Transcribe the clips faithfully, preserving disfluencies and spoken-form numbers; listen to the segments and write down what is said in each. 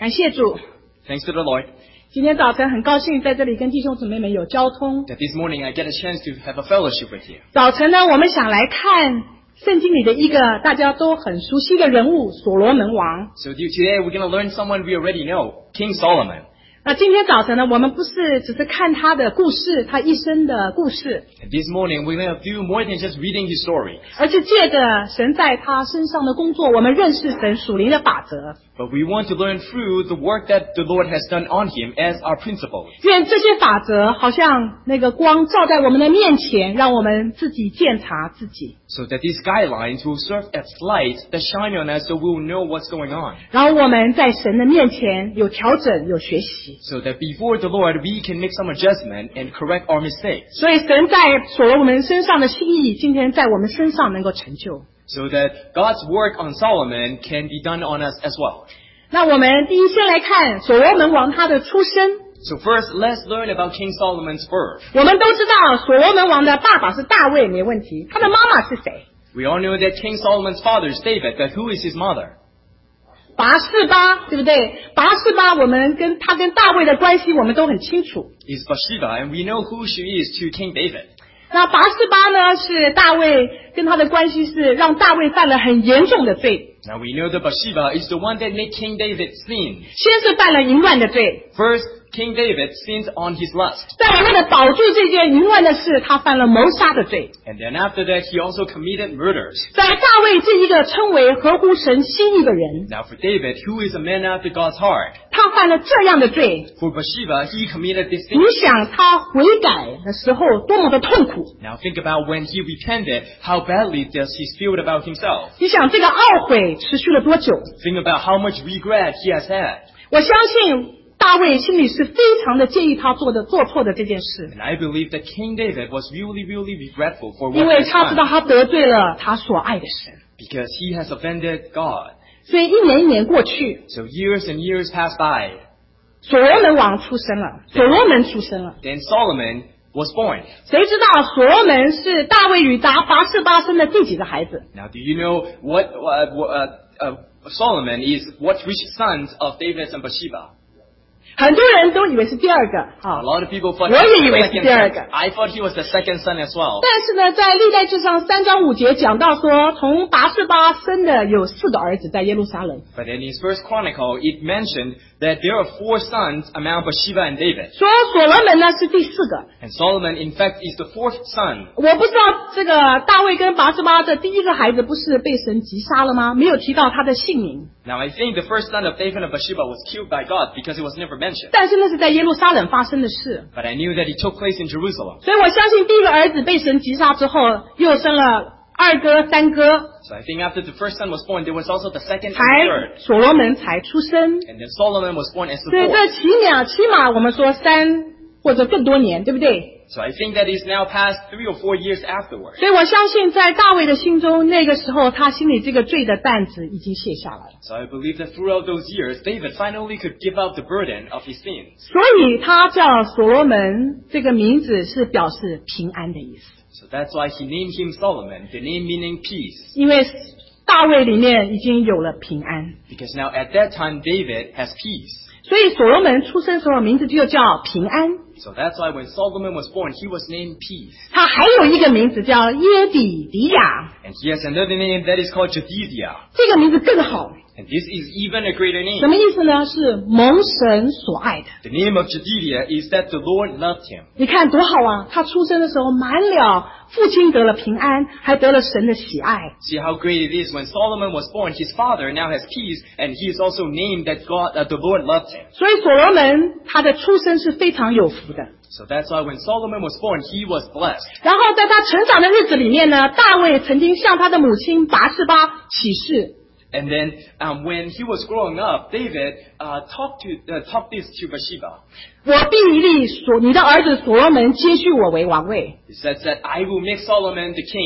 感谢主。 Thanks to the Lord 今天早晨很高兴在这里跟弟兄姊妹们有交通。 that this morning I get a chance to have a fellowship with you. 早晨呢，我们想来看圣经里的一个大家都很熟悉的人物——所罗门王。 So today we're going to learn someone we already know, King Solomon. 那今天早晨呢，我们不是只是看他的故事，他一生的故事， And this morning we're going to do more than just reading his story. 而是借着神在他身上的工作，我们认识神属灵的法则。 But we want to learn through the work that the Lord has done on him as our principles. 愿这些法则好像那个光照在我们的面前，让我们自己鉴察自己， So that these guidelines will serve as light that shine on us so we will know what's going on. 然后我们在神的面前有调整，有学习。 So that before the Lord we can make some adjustment and correct our mistakes. 所以神在所罗门身上的心意，今天在我们身上能够成就。 So that God's work on Solomon can be done on us as well. 那我们第一先来看所罗门王他的出生。 So first, let's learn about King Solomon's birth. 我们都知道所罗门王的爸爸是大卫，没问题。他的妈妈是谁？ We all know that King Solomon's father is David, but who is his mother? 拔示巴，对不对？拔示巴，我们跟他跟大卫的关系，我们都很清楚。 Is Bathsheba, and we know who she is to King David. 那拔示巴呢，是大卫跟他的关系是让大卫犯了很严重的罪。 Now we know that Bathsheba is the one that made King David sin. 先是犯了淫乱的罪， First, King David sinned on his lust. 再来为了保住这件淫乱的事，他犯了谋杀的罪。 And then after that, he also committed murders. 在大卫这一个称为合乎神心意的人， Now for David, who is a man after God's heart, 他犯了这样的罪， for Bathsheba, he committed this sin. 你想他悔改的时候多么的痛苦？ Now think about when he repented, how badly does he feel about himself? 你想这个懊悔持续了多久？ Think about how much regret he has had. 我相信大卫心里是非常的介意他做的做错的这件事， And I believe that King David was really, really regretful for 因 what 为 he 他知道 done. 他得罪了他所爱的神， Because he has offended God. 所以一年一年过去， So years and years passed by. 所罗门王出生了，所罗门出生了。 Then Solomon was born. 谁知道所罗门是大卫与达拔示巴生的第几个孩子？ Now do you know what, uh, uh, uh, Solomon is, what which sons of David and Bathsheba? 很多人都以为是第二个， A 哈。 lot of people thought 我 he 也 was 以为 the 是 second 第二 son. 个。 I thought he was the second son as well. 但是呢，在历代志上三章五节讲到说，从拔示巴生的有四个儿子在耶路撒冷， But in his first chronicle, it mentioned that there are four sons among Bathsheba and David. 说所罗门呢是第四个。 And Solomon, in fact, is the fourth son. 我不知道这个大卫跟拔示巴的第一个孩子不是被神击杀了吗？没有提到他的姓名， Now I think the first son of David and Bathsheba was killed by God because it was never mentioned. 但是那是在耶路撒冷发生的事， But I knew that it took place in Jerusalem. 所以我相信第一个儿子被神击杀之后，又生了二哥、三哥， So I think after the first son was born, there was also the second and the third. 才所罗门才出生。 And then Solomon was born as the 所以这 fourth. 起码起码我们说三或者更多年，对不对？ So I think that is now past three or four years afterward. 所以我相信在大卫的心中，那个时候他心里这个罪的担子已经卸下来了， So I believe that throughout those years, David finally could give up the burden of his sins. 所以他叫所罗门这个名字是表示平安的意思， So that's why he named him Solomon, the name meaning peace. 因为大卫里面已经有了平安， Because now at that time, David has peace. 所以所罗门出生时候名字就叫平安。 So that's why when Solomon was born, he was named peace. 他还有一个名字叫耶底迪亚， And he has another name that is called Jedidiah. 这个名字更好， And this is even a greater 什 name. 么意思呢？是蒙神所爱的。 The name of Jedidiah is that the Lord loved him. 你看多好啊！他出生的时候满了父亲得了平安，还得了神的喜爱。 See how great it is when Solomon was born, his father now has peace, and he is also named that God, that the Lord loved him. 所以所罗门他的出生是非常有福的。 So that's why when Solomon was born, he was blessed. 然后在他成长的日子里面呢，大卫曾经向他的母亲拔示巴起誓， And then um, when he was growing up, David uh, talked to uh, talked this to Bathsheba. 我必立所你的儿子所罗门接续我为王位。 He says that I will make Solomon the king.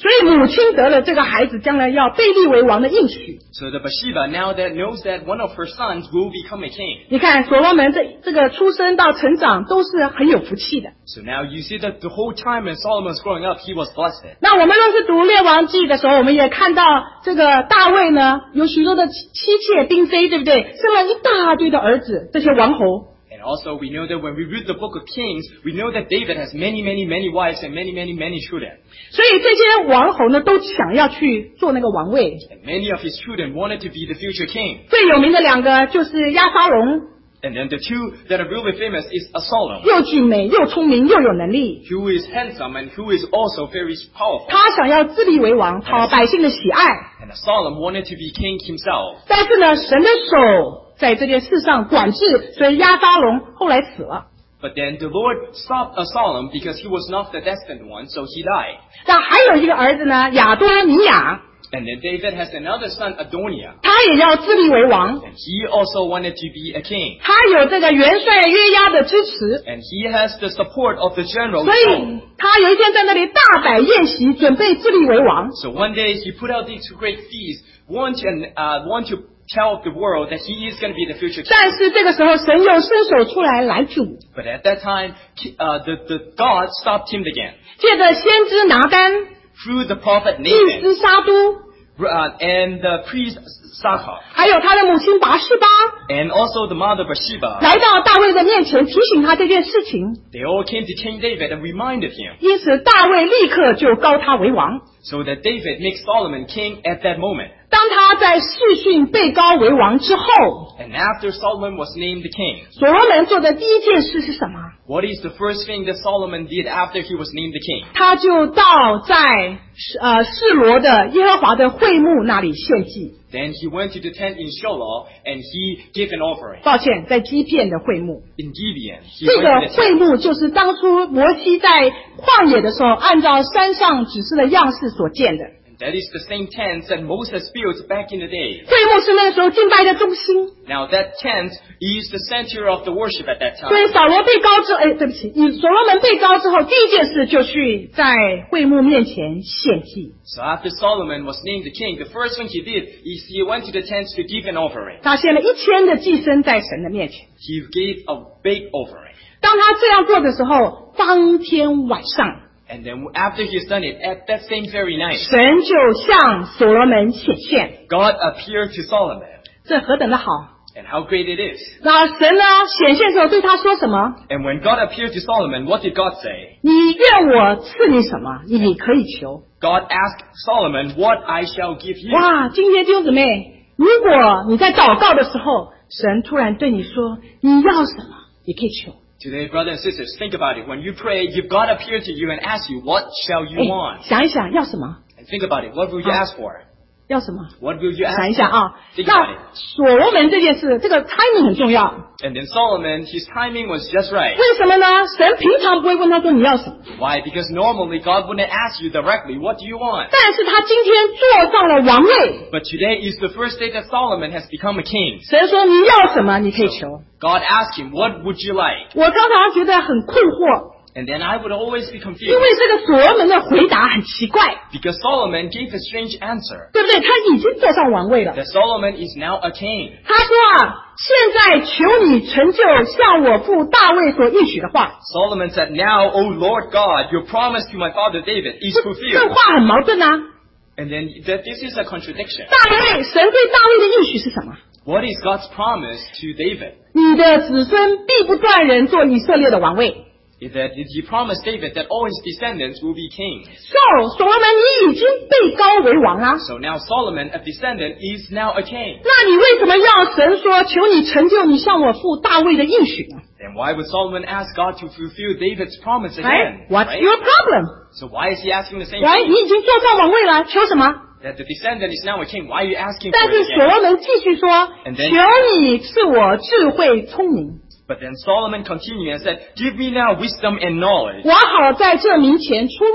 所以母亲得了这个孩子将来要被立为王的应许。 So the Bathsheba now that knows that one of her sons will become a king. 你看所罗门这这个出生到成长都是很有福气的。 So now you see that the whole time when Solomon was growing up, he was blessed. 那我们若是读列王记的时候，我们也看到这个大卫呢，有许多的妻妾嫔妃，对不对？生了一大堆的儿子，这些王侯。 And also we know that when we read the book of Kings, we know that David has many, many, many wives and many, many, many children. 所以这些王侯呢，都想要去做那个王位。 And many of his children wanted to be the future king. 最有名的两个就是押沙龙， And then the two that are really famous is Absalom, 又俊美又聪明又有能力。 who is handsome and who is also very powerful. 他想要自立为王，讨百姓的喜爱。 And Absalom wanted to be king himself. 但是呢，神的手在这件事上管制，所以押沙龙后来死了。 But then the Lord stopped Absalom because he was not the destined one, so he died. 那还有一个儿子呢，亚多尼亚， And then David has another son, Adoniah. 他也要自立为王。 And he also wanted to be a king. 他有这个元帅约押的支持， And he has the support of the general. 所以他有一天在那里大摆宴席，准备自立为王。 So one day he put out these great feasts, want to, uh, want to tell the world that he is going to be the future king. 但是这个时候，神又伸手出来拦阻， But at that time, uh, the, the God stopped him again. 借着先知拿单、 Through the prophet 祭 Nathan 司沙都， uh, and the priest Sakha, 还有他的母亲拔示巴， and also the mother Bathsheba, 来到大卫的面前，提醒他这件事情。 they all came to King David and reminded him. 因此，大卫立刻就膏他为王。 So that David makes Solomon king at that moment. 当他在视讯被膏为王之后， And after Solomon was named the king, 所罗门做的第一件事是什么？ what is the first thing that Solomon did after he was named the king? 他就到在呃示罗的耶和华的会幕那里献祭。 Then he went to the tent in Shiloh and he gave an offering. 抱歉，在基遍的会幕。 In Gibeon, he 这 went 个 to the 会 tent. 幕就是当初摩西在旷野的时候，按照山上指示的样式所建的。 That is the same tent that Moses built back in the day. 会幕是那个时候敬拜的中心。 Now that tent is the center of the worship at that 所以 time. 扫罗被膏之后，哎，对不起，以所罗门被膏之后，第一件事就去在会幕面前献祭。 So after Solomon was named the king, the first thing he did is he went to the tent to give an offering. 他献了一千的祭牲在神的面前。 He gave a big offering. 当他这样做的时候，当天晚上， And then after he's done it, at that same very night, 神就向所罗门显现， God appeared to Solomon. 这何等的好！ And how great it is. 那神呢显现的时候对他说什么？ And when God appeared to Solomon, what did God say? 你愿我赐你什么，你可以求。 God asked Solomon, what I shall give you. 哇，今天弟兄姊妹，如果你在祷告的时候，神突然对你说你要什么，你可以求。 Today, brothers and sisters, think about it. When you pray, if God appeared to you and asked you, what shall you 哎， want? 想一想要什么？ And think about it. What will you ask for? 要什么？ What will you 想一 ask 下 for? 啊。 Think about 那 it. 所罗门这件事，这个 timing 很重要。 And then Solomon, his timing was just right. 为什么呢？神平常不会问他说你要什么， Why? Because normally God wouldn't ask you directly, what do you want? 但是他今天坐上了王位。 But today is the first day that Solomon has become a king. 神说你要什么，你可以求。 God asked him, what would you like? 我常常觉得很困惑， And then I would always be 因 confused 为这个所罗门的回答很奇怪， because Solomon gave a strange answer 对不对？他已经坐上王位了。 that Solomon is now a king. 他说啊，现在求你成就像我父大卫所应许的话。 Solomon said, now, O Lord God, your promise to my father David is 这 fulfilled. 话很矛盾啊！ And then that this is a contradiction. 大卫，神对大卫的应许是什么？ What is God's promise to David? 你的子孙必不断人做以色列的王位。 Is that he promised David that all his descendants will be kings. So， 所罗门你已经被膏为王啦。 So now Solomon, a descendant, is now a king. 那你为什么要神说求你成就你向我父大卫的应许呢？ Then why would Solomon ask God to fulfill David's promise again? Right? What's Right? your problem? So why is he asking the same Right? thing? 你已经坐上王位了，求什么？ That the descendant is now a king. Why are you asking for 但 it 是所 again? 罗门继续说： And then- 求你赐我智慧聪明， But then Solomon continued and said, give me now wisdom and knowledge, 我好在这民前出入。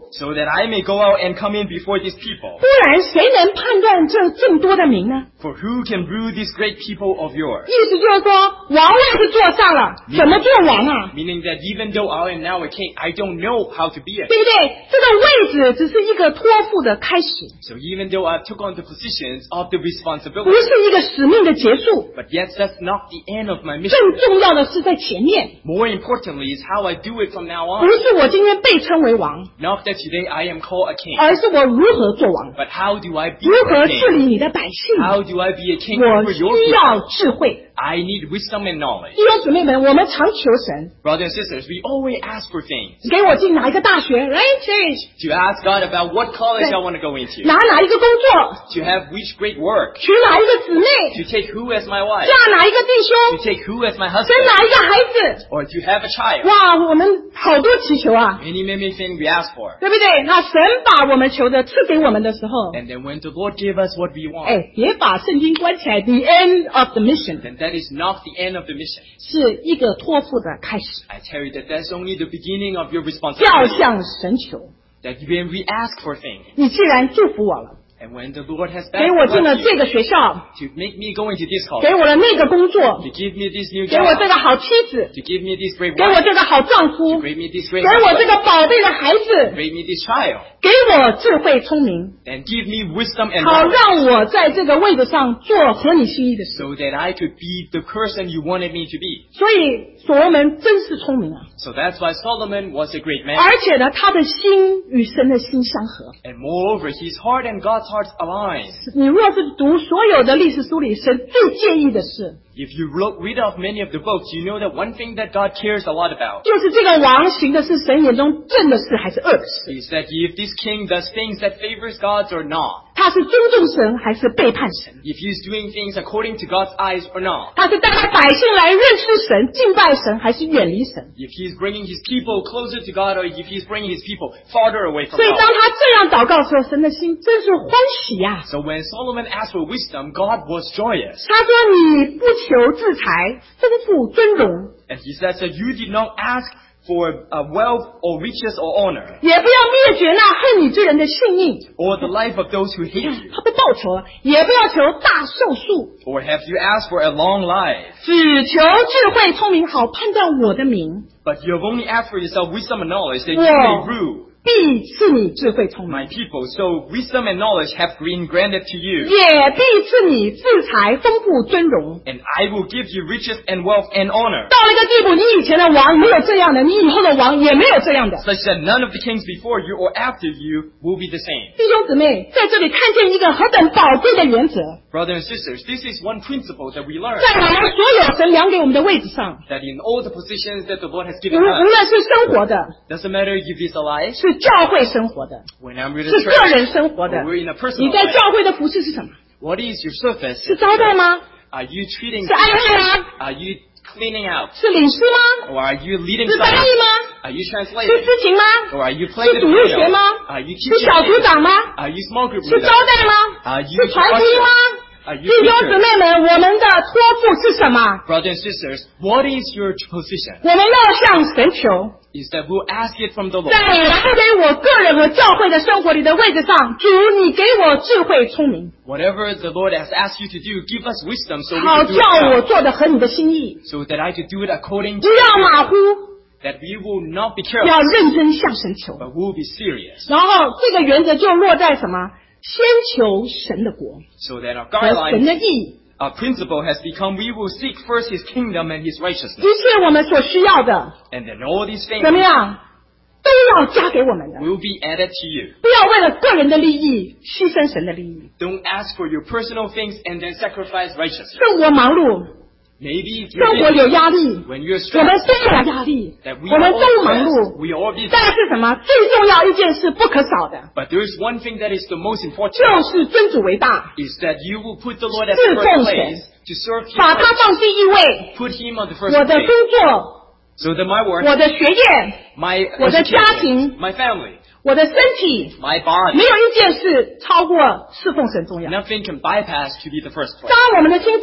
so that I may go out and come in before these people. 不然谁能判断这众多的民呢？ For who can rule these great people of yours? 意思就是说，王位是坐上了，怎么做王啊？ Meaning that even though I am now a king, I don't know how to be a 对 king. 不对？这个位置只是一个托付的开始， So even though I took on the positions of the 不 responsibility, 是一个使命的结束。 but yet that's not the end of my 更 mission. 重要的是在前面， More importantly is how I do it from now 不 on. 是我今天被称为王， Not that today I am called a king, 而是我如何做王， but how do I be 如 a 何治 king? 理你的百姓。 How do I be a king 我 over your 需 people? 要智慧。 I need wisdom and knowledge. 弟兄姊妹们，我们常求神 Brothers and sisters, we always ask for things. 给我进哪一个大学 ，right change， To ask God about what college I want to go into. 拿哪一个工作， To have which great work. 娶哪一个姊妹， To take who as my wife. 嫁哪一个弟 To 兄， take who as my 生 husband. 哪一个孩子。 Or to have a child. 哇，我们好多祈求啊， Many, many things we ask for. 对不对？那神把我们求的赐给我们的时候， And then when the Lord give us what we want, 哎，别把圣经关起来 ，the end of the mission then that is not the end of the mission. 是一个托付的开始， I tell you that that's only the beginning of your 要 responsibility. 向神求。 That when we ask for things, 你既然祝福我了， and when the Lord has 给我进了 blessed 这 you 个学校， to make me go into this 给 college, 我了那个工作， to give me this new 给我 job, 这个好妻子， to give me this great 给我 wife, 这个好丈夫， to give me this great 给我这 husband, 个宝贝的孩 to 子， give me this child, 给我智慧聪明， and give me wisdom and 好 knowledge, 让我在这个位置上做合你心意的事。 so that I could be the person you wanted me to be. 所以所罗门真是聪明啊， So that's why Solomon was a great man. 而且呢，他的心与神的心相合。 And moreover, his heart and God's heart align. 你若是读所有的历史书里，神最介意的事， If you look, read off many of the books, you know that one thing that God cares a lot about 就是这个王行的是神眼中正的事还是恶的事， is that if this king does things that favors God or not, 他是尊重神还是背叛神， if he's doing things according to God's eyes or not, 他是带他百姓来认识神、敬拜神，还是远离神。 if he's bringing his people closer to God or if he's bringing his people farther away from 所以当 God. 他这样祷告的时候，神的心真是欢喜呀、 So when Solomon asked for wisdom, God was joyous. 他说：“你不求自财、丰富、尊荣， And he says that you did not ask for uh, wealth or riches or honor 也不要灭绝那恨你之人的性命。 or the life of those who hate you. 他不报仇了，也不要求大寿数， Or have you asked for a long life? 只求智慧聪明，好判断我的名。 But you have only asked for yourself wisdom and knowledge that you Wow. may rule 必赐你智慧聪明， my people. So wisdom and knowledge have been granted to you. 也必赐你自财、丰富、尊荣。 And I will give you riches and wealth and honor. 到了一个地步，你以前的王没有这样的，你以后的王也没有这样的。 Such that none of the kings before you or after you will be the same. 弟兄姊妹，在这里看见一个何等宝贵的原则， Brothers and sisters, this is one principle that we learn. 在我们所有神量给我们的位置上， That in all the positions that the Lord has 无 given 无 us, 论是生活的， doesn't matter if it's alive, 是教会生活的， when I'm in 是 a 个 church, 人生活的 or，we're in a 你 personal 在 life. 教会的服饰是什么？ What is your service? 是招待吗？ Are you treating 是安慰吗？ Are you cleaning out? 是领诗吗？ Or are you leading 是翻 someone? 译吗？ Are you 是 translating? 司琴吗？ Or are you playing 是 the 主日学 piano? 吗？ Are you 是 teaching? 小组长吗？ Are you small group 是 leader? 招待吗？ Are you 是传福音吗？ Are you 弟兄姊 teacher? 妹们，我们的托付是什么？ Brothers and sisters, what is your position? 我们要向神求， Is that we'll ask it from the Lord. 在量给我个人和教会的生活里的位置上，主，你给我智慧聪明， Whatever the Lord has asked you to do, give us wisdom so we 好 can do 叫我 it well. 做的合你的心意， So that I could do it according 不 to 要 your 马虎， will. That we will not be 要 careless, 认真向神求。 but we'll be serious. 然后这个原则就落在什么？先求神的国 So that our 和神的 guidelines, 义， our principle has become we will seek first His kingdom and His 一 righteousness. 切我们所需要的， And then all these 怎么 things 样，都要加给我们的。 will be added to you. 不要为了个人的利益牺牲神的利益。 Don't ask for your personal things and then sacrifice righteousness. 生活忙碌， Maybe if 生 you're 活 busy, 有压力， when you're 我们 stressed, 都有压力， that we 我 are 们 all 都忙 stressed, 碌。 we are all busy. 但是什么？最重要一件事不可少的， But there is one thing that is the most 就 important, 是尊主为大， is that you will put the Lord at 侍 the 奉 first 神 place, to serve Him 把他 first, 放第一位。 put Him on the first 我的 place. 工作， So that my work, 我的学业， my 我的家庭， education, my family, 我的身体， my 没 body, 有一件事超过侍奉神重要。 nothing can bypass to be the first place. 当我们的心这样的时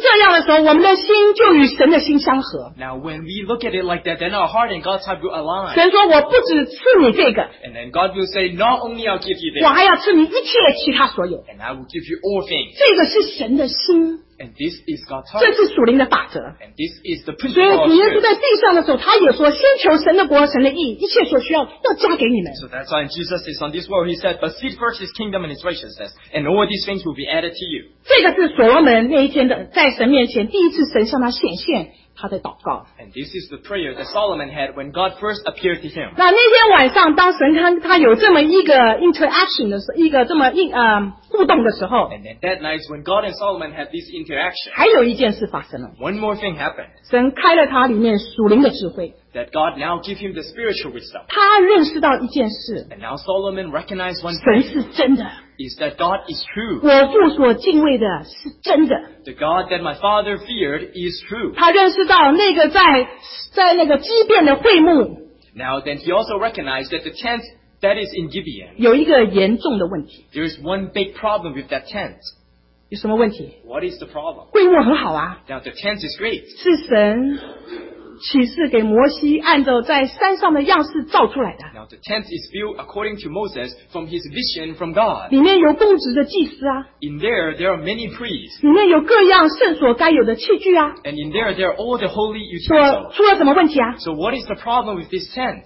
时候，我们的心就与神的心相合。 Now, when we look at it like that, then our heart and God's heart will align. 神说：“我不只赐你这个， And then God will say, not only I'll give you 我 this, 还要赐你一切其他所有。 and I will give you all things. ” 这个是神的心， And this is God's 这 heart. 是属灵的法则。 And this is the 所以 principle of 主耶稣 spirit. 在地上的时候，他也说：“先求神的国、神的义，一切所需要要加给你们。” So that's why Jesus is on this world. He said, but seek first his kingdom and his righteousness, and all these things will be added to you. 这个是所罗门那一天的在神面前第一次神向他显现他的祷告。 And this is the prayer that Solomon had when God first appeared to him. 那那天晚上，当神他他有这么一个 interaction 的时候，一个这么一呃互动的时候， And then that night, when God and Solomon had this interaction, 还有一件事发生了， one more thing happened. 神开了他里面属灵的智慧， That God now give him the spiritual wisdom. 他认识到一件事， And now Solomon recognized one 神 thing, 是真的， is that God is true. 我父所敬畏的是真的。 The God that my father feared is true. 他认识到那个在在那个畸变的会幕 Now then he also recognized that the tent that is in Gibeon, 有一个严重的问题， there is one big problem with that tent. 有什么问题？ What is the problem? 会幕很好啊， Now the tent is great. 是神启示给摩西，按照在山上的样式造出来的。 Now the tent is built according to Moses from his vision from God. 里面有公职的祭司啊， In there, there are many priests. 里面有各样圣所该有的器具啊。 And in there, there are all the holy 说 utensils. 出了什么问题啊？ So what is the problem with this tent?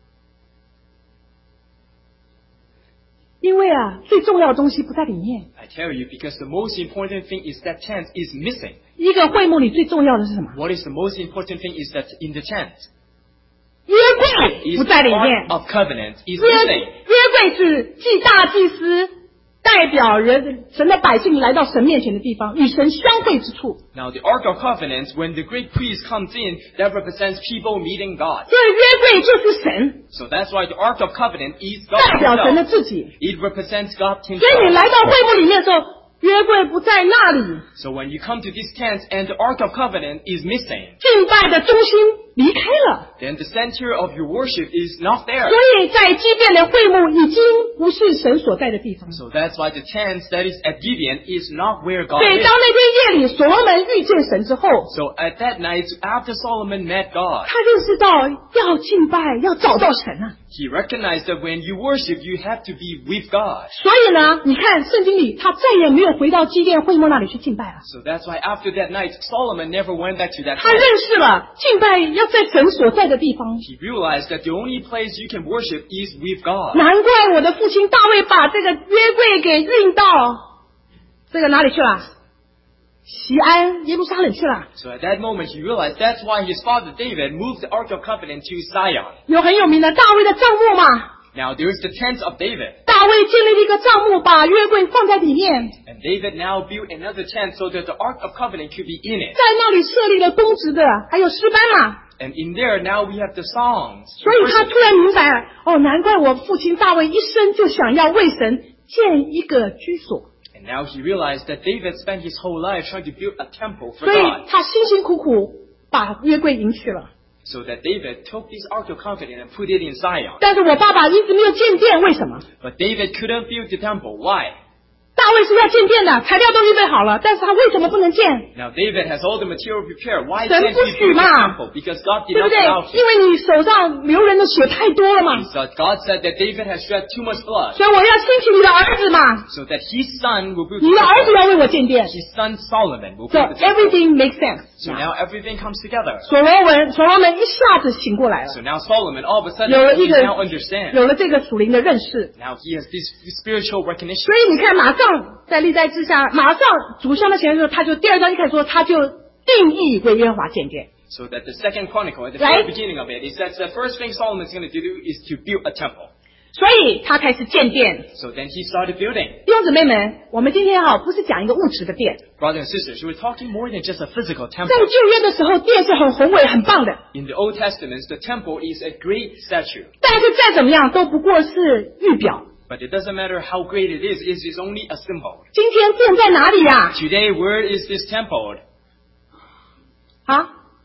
因为啊，最重要的东西不在里面。 I tell you, because the most important thing is that tent is missing. 一个会幕里最重要的是什么？ What is the most important thing is that in the tent 约柜 is 不 the 在里 ark 面。 of covenant is 约 missing. 约柜是祭大祭司代表人神的百姓来到神面前的地方，与神相会之处。 Now the ark of covenant, when the great priest comes in, that represents people meeting God. 所以约柜就是神， So that's why the ark of covenant is 代 God 表神的 himself. 自己。 It represents God 所以你 himself. 来到会幕里面的时候，约柜不在那里， So when you come to this tent and the ark of covenant is missing, 敬拜的中心离开了。 then the center of your worship is not there. 所以在畸变的会幕已经不是神所在的地方。 So that's why the tent that is at Gibeon is not where God 所以 is. 当那天夜里所罗门遇见神之后， So at that night, after Solomon met God, 他认识到要敬拜，要找到神啊。 he recognized that when you worship, you have to be with God. 所以呢，你看圣经里，他再也没有回到基甸会幕那里去敬拜了。 So that's why after that night, Solomon never went back to that 他认 tent. 识了敬拜要在神所在的地方。 He realized that the only place you can worship is with God. 难怪我的父亲大卫把这个约柜给运到这个哪里去了？锡安、耶路撒冷去了。 So at that moment, he realized that's why his father David moved the Ark of Covenant to Zion. 有很有名的大卫的帐幕嘛， Now there's the tent of David. 大卫建立了一个帐幕，把约柜放在里面， And David now built another tent so that the Ark of Covenant could be in it. 在那里设立了公职的，还有诗班嘛。 And in there, now we have the songs. 所以他突然明白，哦，难怪我父亲大卫一生就想要为神建一个居所， And now he realized that David spent his whole life trying to build a temple for 所以 God. 他辛辛苦苦把约柜迎去了。 So that David took this Ark of Covenant and put it in Zion. 但是我爸爸一直没有建殿，为什么？ But David couldn't build the temple. Why? 大卫是要建殿的，材料都预备好了，但是他为什么不能建？ Now David has all the material prepared. Why 神 can't 不 he 许 build the 嘛， temple? Because God did 对不 not 对？ allow 因 him. 为你手上流人的血太多了嘛， So God said that David has shed too much blood. 所以我要兴起你的儿子嘛， So that his son will build 你 the 的儿子 temple. 要为我建殿。 His son Solomon will So build the temple. everything makes sense. So now everything comes together. 所罗门，所罗门一下子醒过来了， So now Solomon, all of a 有了 sudden, 一 he 个 now understands. 有了这个属灵的认识。 Now he has this spiritual recognition. 所以你看，马上在历代之下，马上主向的前的时候，他就第二章一开始说，他就定义为耶和华建殿。 So that the second chronicle, at the Right. very beginning of it, it says the first thing Solomon's going to do is to build a temple. 所以他开始建殿。 So then he started building. 弟兄姊妹们，我们今天哈不是讲一个物质的殿， Brothers and sisters, we're talking more than just a physical 在 temple. 旧约的时候，殿是很宏伟、很棒的， In the Old Testament, the temple is a great statue. 但是再怎么样都不过是预表。 But it doesn't matter how great it is, it is only a symbol. 今天殿在哪里呀、 Today, where is this temple? 啊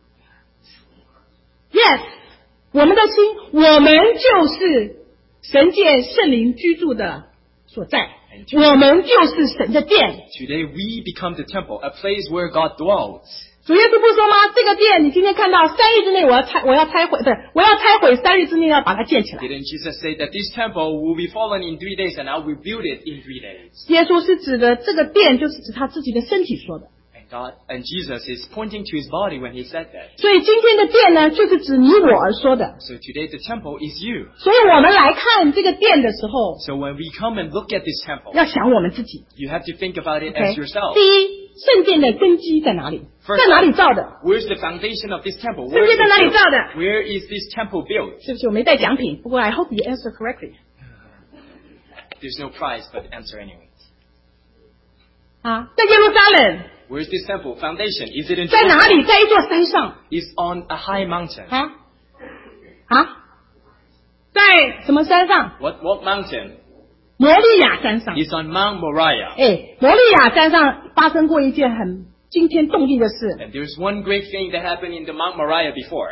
？Yes，我们的心，我们就是神界圣灵居住的所在，我们就是神的殿。 Today, we become the temple, a place where God dwells. 主耶稣不说吗？这个殿你今天看到，三日之内我要拆，我要拆毁，不是，我要拆毁，三日之内要把它建起来。 Didn't Jesus say that this temple will be fallen in three days and I will build it in three days? 耶稣是指的这个殿，就是指他自己的身体说的。 And God and Jesus is pointing to his body when he said that. 所以今天的殿呢，就是指你我而说的。 So today the temple is you. 所以我们来看这个殿的时候， So when we come and look at this temple, 要想我们自己。 you have to think about it Okay? as yourself. 第一，圣殿的根基在哪里？ First, 在哪里造的？ where's the foundation of this temple? 圣 Where 殿 is, 在哪里 it 造 built? 的？ Where is this temple built? 对不起，我没带奖品，不过 I hope you answer correctly。 There's no prize, but answer anyway. 啊，在耶路撒冷。 Where's this temple foundation? Is it in 在哪 Jerusalem? 里？在一座山上。 It's on a high mountain. 啊啊，在什么山上？ What what mountain? 摩利亚山上。 It's on Mount Moriah. 哎，摩利亚山上发生过一件很惊天动地的事。 And there's one great thing that happened in the Mount Moriah before.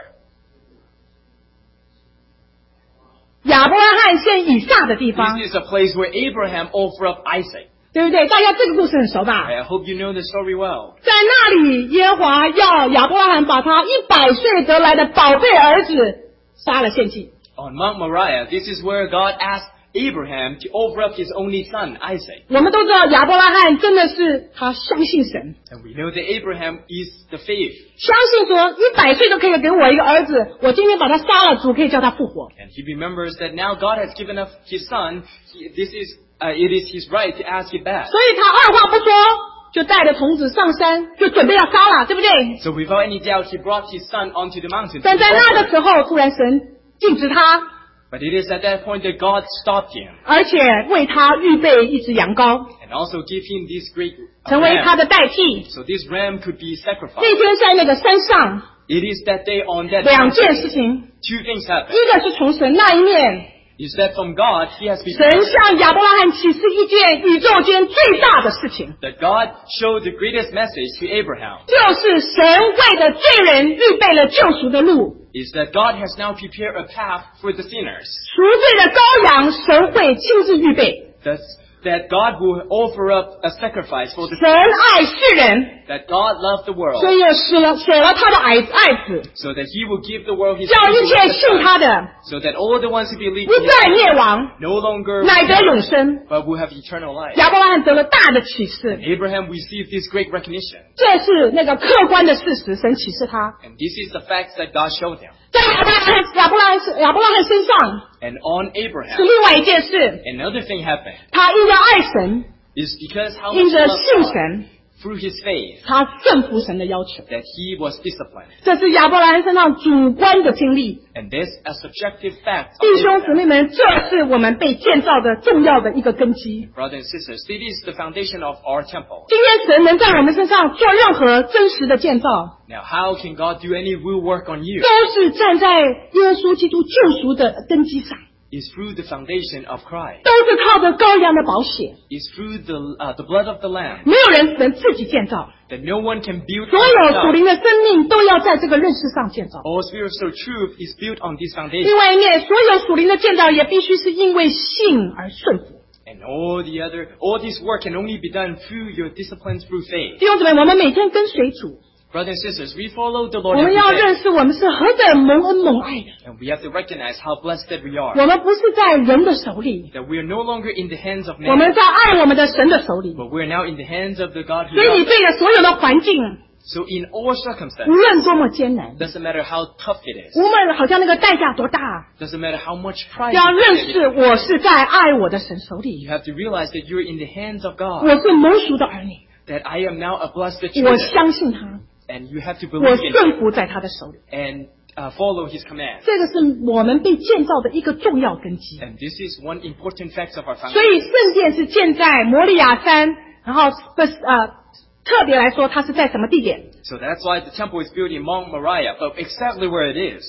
亚伯拉罕献以撒的地方， This is a place where Abraham offered up Isaac. 对不对？大家这个故事很熟吧？ I hope you know the story well. 在那里，耶和华要亚伯拉罕把他一百岁得来的宝贝儿子杀了献祭。 On Mount Moriah, this is where God asked Abraham to offer up his only son, Isaac. 我们都知道亚伯拉罕真的是他相信神， And we know that Abraham is the faith. 相信说一百岁都可以给我一个儿子，我今天把他杀了，主可以叫他复活。 And he remembers that now God has given up his son. He, this is, uh, it is his right to ask it back. 所以他二话不说，就带着童子上山，就准备要杀了，对不对？ So without any doubt, he brought his son onto the mountain. to 但在 be 那个 offered. 时候，突然神禁止他， But it is at that point that God stopped him 而且为他预备一只羊羔， and also gave him this great uh, 成为他 ram. 的代替。 So this ram could be 那 sacrificed. 天在那个山上， It is that day on that 两件 mountain, 事情， two things happened. 一个是从神那一面， Is that from God, he has been 神向亚伯拉罕启示一件宇宙间最大的事情， that God showed the greatest message to Abraham 就是神为的罪人预备了救赎的路。 is that God has now prepared a path for the sinners. 赎罪的羔羊，神会亲自预备。 That's, that God will offer up a sacrifice for the 神爱世人， that God loved the world 所以也使了舍了他的爱爱子， so that he will give the world his 叫一 only 切 begotten 信他 Son, 的 so that all the ones who believe 不 in 再 him 灭亡， no longer 乃得 will 永 perish, 生。 but will have eternal life. 亚伯拉罕得了大的启示， Abraham received this great recognition, 这是那个客观的事实，神启示他。 and this is the facts that God showed him. 在亚伯拉罕亚伯拉罕亚伯拉罕身上 And on 是 Abraham, 另外一件事， another thing happened 他因着爱神， is because how 因 much 着 he loved 信 God, 神， through his faith, 他顺服神的要求。 that he was disciplined. 这是亚伯拉罕身上主观的经历。 And this a subjective fact. 弟 Of 兄姊 Abraham. 妹们，这是我们被建造的重要的一个根基。 Brothers and sisters, this is the foundation of our temple. 今天神能在我们身上做任何真实的建造， Now, how can God do any real work on you? 都是站在耶稣基督救赎的根基上， Is through the foundation of Christ. 都是靠着羔羊的宝血。 Is through the uh, the blood of the Lamb. 没有人能自己建造， That no one can build 所 on 有属 himself. 灵的生命都要在这个认识上建造。 All spiritual truth is built on this 另 foundation. 外一面，所有属灵的建造也必须是因为信而顺服。 And all the other, all this work can only be done through your disciplines through faith. 弟兄姊妹，我们每天跟随主， Brothers and sisters, we follow the 我 Lord 们 every 要 day. 认识我们是何等蒙恩蒙爱的。 And we have to recognize how blessed that we 我 are. 们不是在人的手里， That we are no longer in the hands of 我 man. 们在爱我们的神的手里。 But we are now in the hands of the God who 所以你 loves us. 对着所有的环境， So in all 无 circumstances, 论多么艰难， doesn't matter how tough it is, 无论好像那个代价多大， doesn't matter how much price 要 you 认 pay, 识我是在爱我的神手里， you have to realize that you're in the hands of God. 我是蒙赎的儿女， That I am now a blessed 我 children. 相信他， And you have to 我 believe in 顺 Him 服在他的手里。 and uh, follow His command. 这个是我们被建造的一个重要根基。 And this is one important fact of our 所以 foundation. 圣殿是建在摩利亚山，然后不是呃，特别来说，它是在什么地点？ So that's why the temple is built in Mount Moriah. But exactly where it is.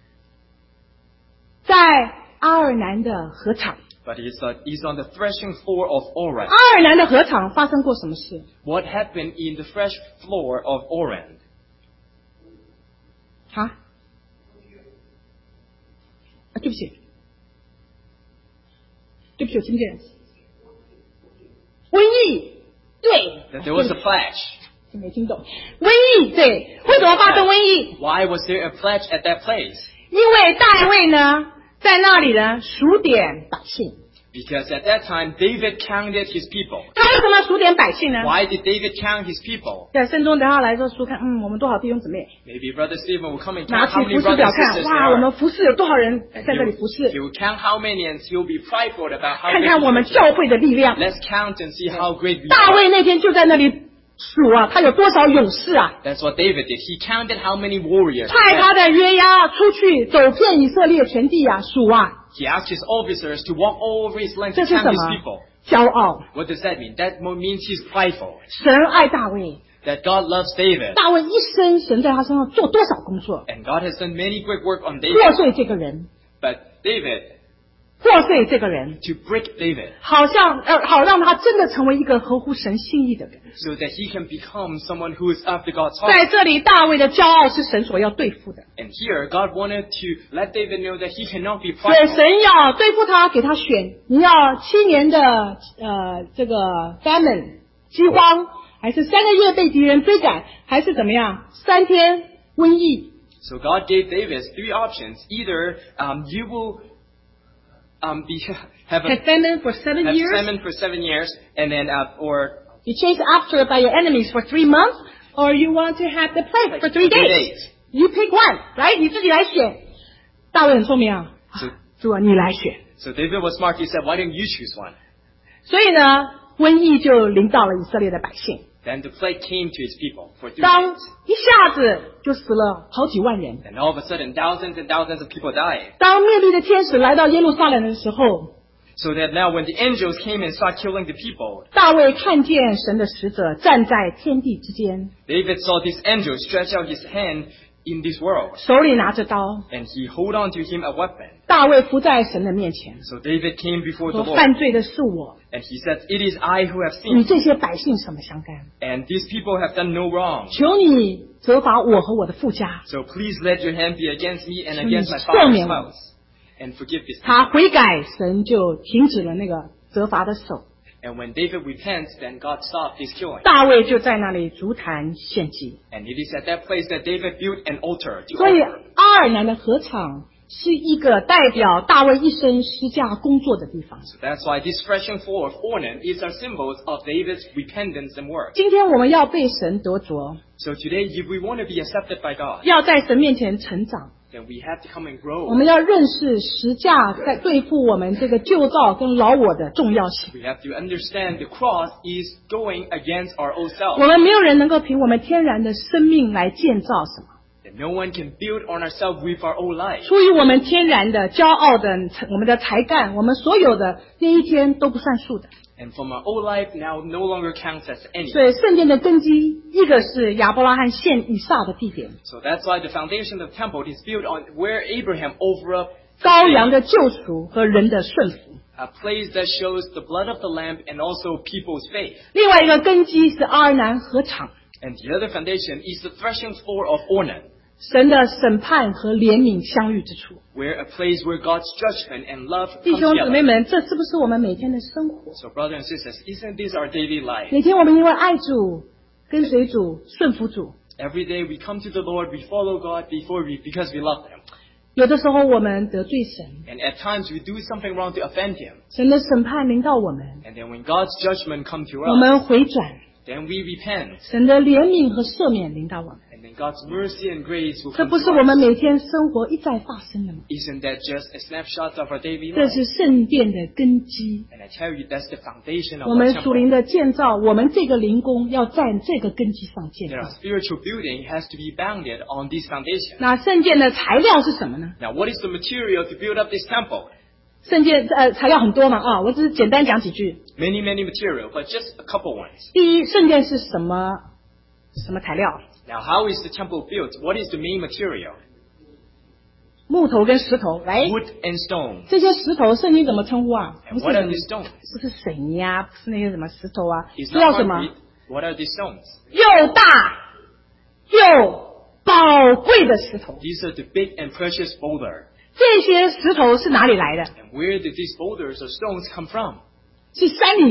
在阿尔南的河场。 But it's, uh, it's on the threshing floor of Orand. 阿尔南的河场发生过什么事？ What happened in the fresh floor of Orand? 啊？啊，对不起，对不起，我听不见。瘟疫，对， That there was a plague. 没听懂。瘟疫，对，瘟为什么发生瘟疫？ Why was there a plague at that place? 因为大卫呢，在那里呢数点百姓。 Because at that time, David counted his people. 他为什么要数点百姓呢？ Why did David count his people? 在圣中等下来说数看，嗯，我们多少弟兄姊妹， Maybe Brother Stephen will come and 拿 count 起 how many 服饰 brothers 表 and 看， sisters 哇， there 我们 are. 服侍有多少人在 He 这里 will, 服侍 he？will count how many and he'll be prideful about how 看 many. 看我们教会的力量。 Let's count and see how great we 大 are. 卫那天就在那里数啊，他有多少勇士啊？ That's what David did. He counted how many warriors. 派他的约押出去走遍以色列全地啊，数啊， He asked his officers to walk all over his land 这 to 是 count 什 his 么 people. 骄傲。 What does that mean? That mo- means he's prideful. 神爱大卫， That God loves David. 大卫一生神在他身上做多少工作， And God has done many great work on 破 David. 碎这个人， But David, 破碎这个人， to break David 好像呃，好让他真的成为一个合乎神心意的人。 so that he can become someone who is after God's 在 heart. 这里，大卫的骄傲是神所要对付的， And here, God wanted to let David know that he cannot be 所以 prideful. 神要对付他，给他选，你要七年的呃这个 famine 饥荒，还是三个月被敌人追赶，还是怎么样？三天瘟疫。 So God gave David three options. Either um, you will um, be have a Have famine for seven have years. famine for seven years, and then uh, or You chase after by your enemies for three months, or you want to have the plague for three three days. days. You pick one, right? 你自己来选。大卫很聪明啊， So, 主啊，你来选。 so David was smart. He said, "Why don't you choose one?" 所以呢，瘟疫就临到了以色列的百姓。 Then the plague came to his people for three 当 days. 一下子就死了好几万人。 And all of a sudden, thousands and thousands of people died. 当灭力的天使来到耶路撒冷的时候， So that now when the angels came and started killing the people, 大卫看见神的使者站在天地之间， David saw this angel stretch out his hand in this world, 手里拿着刀。 and he hold on to him a weapon. 大卫伏在神的面前， So David came before the 说：“ Lord, 犯罪的是我， and he said, "It is I who have 与 sinned, 这些百姓什么相干？ and these people have done no wrong. 求你责罚我和我的父家。” So please let your hand be against me and 求你 against my 赦 father's 免我。 house, and forgive this." 他悔改，神就停止了那个责罚的手。 And when David repents, then God stopped his killing. 大卫就在那里足坛献祭。 And it is at that place that David built an altar to 所以 offer. 阿尔南的禾场是一个代表大卫一生施驾工作的地方。 So that's why this threshing floor of Ornan is a symbol of David's repentance and work. 今天我们要被神得着， So today, if we want to be accepted by God, 要在神面前成长。 then we have to come and 我 grow. 们要认识十架在对付我们这个旧造跟老我的重要性。 We have to understand the cross is going against our old 我 self. 们没有人能够凭我们天然的生命来建造什么， That no one can build on ourselves with our old life. 出于我们天然的骄傲的我们的才干，我们所有的那一天都不算数的。 And from our old life now no longer counts as any. 所以圣殿的根基，一个是亚伯拉罕献以撒的地点， So that's why the foundation of the temple is built on where Abraham offered up 羔羊的救赎和人的顺服。 a place that shows the blood of the lamb and also people's faith. 另外一个根基是阿尔南禾场， And the other foundation is the threshing floor of Ornan, 神的审判和怜悯相遇之处。 where a place where God's judgment and love 弟 come 兄姊妹 together. 们，这是不是我们每天的生活？ So brothers and sisters, isn't this our daily life? 每天我们因为爱主、跟随主、顺服主， Every day we come to the Lord, we follow God before we, because we love Him. 有的时候我们得罪神， And at times we do something wrong to offend Him. 神的审判临到我们， And then when God's judgment comes to 我 us, 们回转， then we repent. 神的怜悯和赦免临到我们。 And then God's mercy and grace will 这 come 不 to 是我们 us. 每天生活一再发生的吗？ Isn't that just a snapshot of our daily 这 life? 是圣殿的根基。 And I tell you, that's the foundation of 我 our 们属灵 temple. 的建造，我们这个灵宫要在这个根基上建 That 造 our。spiritual building has to be bounded on this foundation. 那圣殿的材料是什么呢？ Now, what is the material to build up this temple? 圣殿呃材料很多嘛啊，我只是简单讲几句。 Many, many material, but just a couple ones. 第一，圣殿是什么什么材料？ Now, how is the temple built? What is the main material? 木头跟石头，来， Wood and stone. 这些石头圣经怎么称呼啊？不 And 是 what 什 are 么 these stones? 不是水泥啊，不是那些什么石头啊， It's 知道 not 什么？ concrete. What are these stones? 又大又宝贵的石头。 These are the big and precious boulder. 这些石头是哪里来的？ And where did these boulders or stones come from? 是山里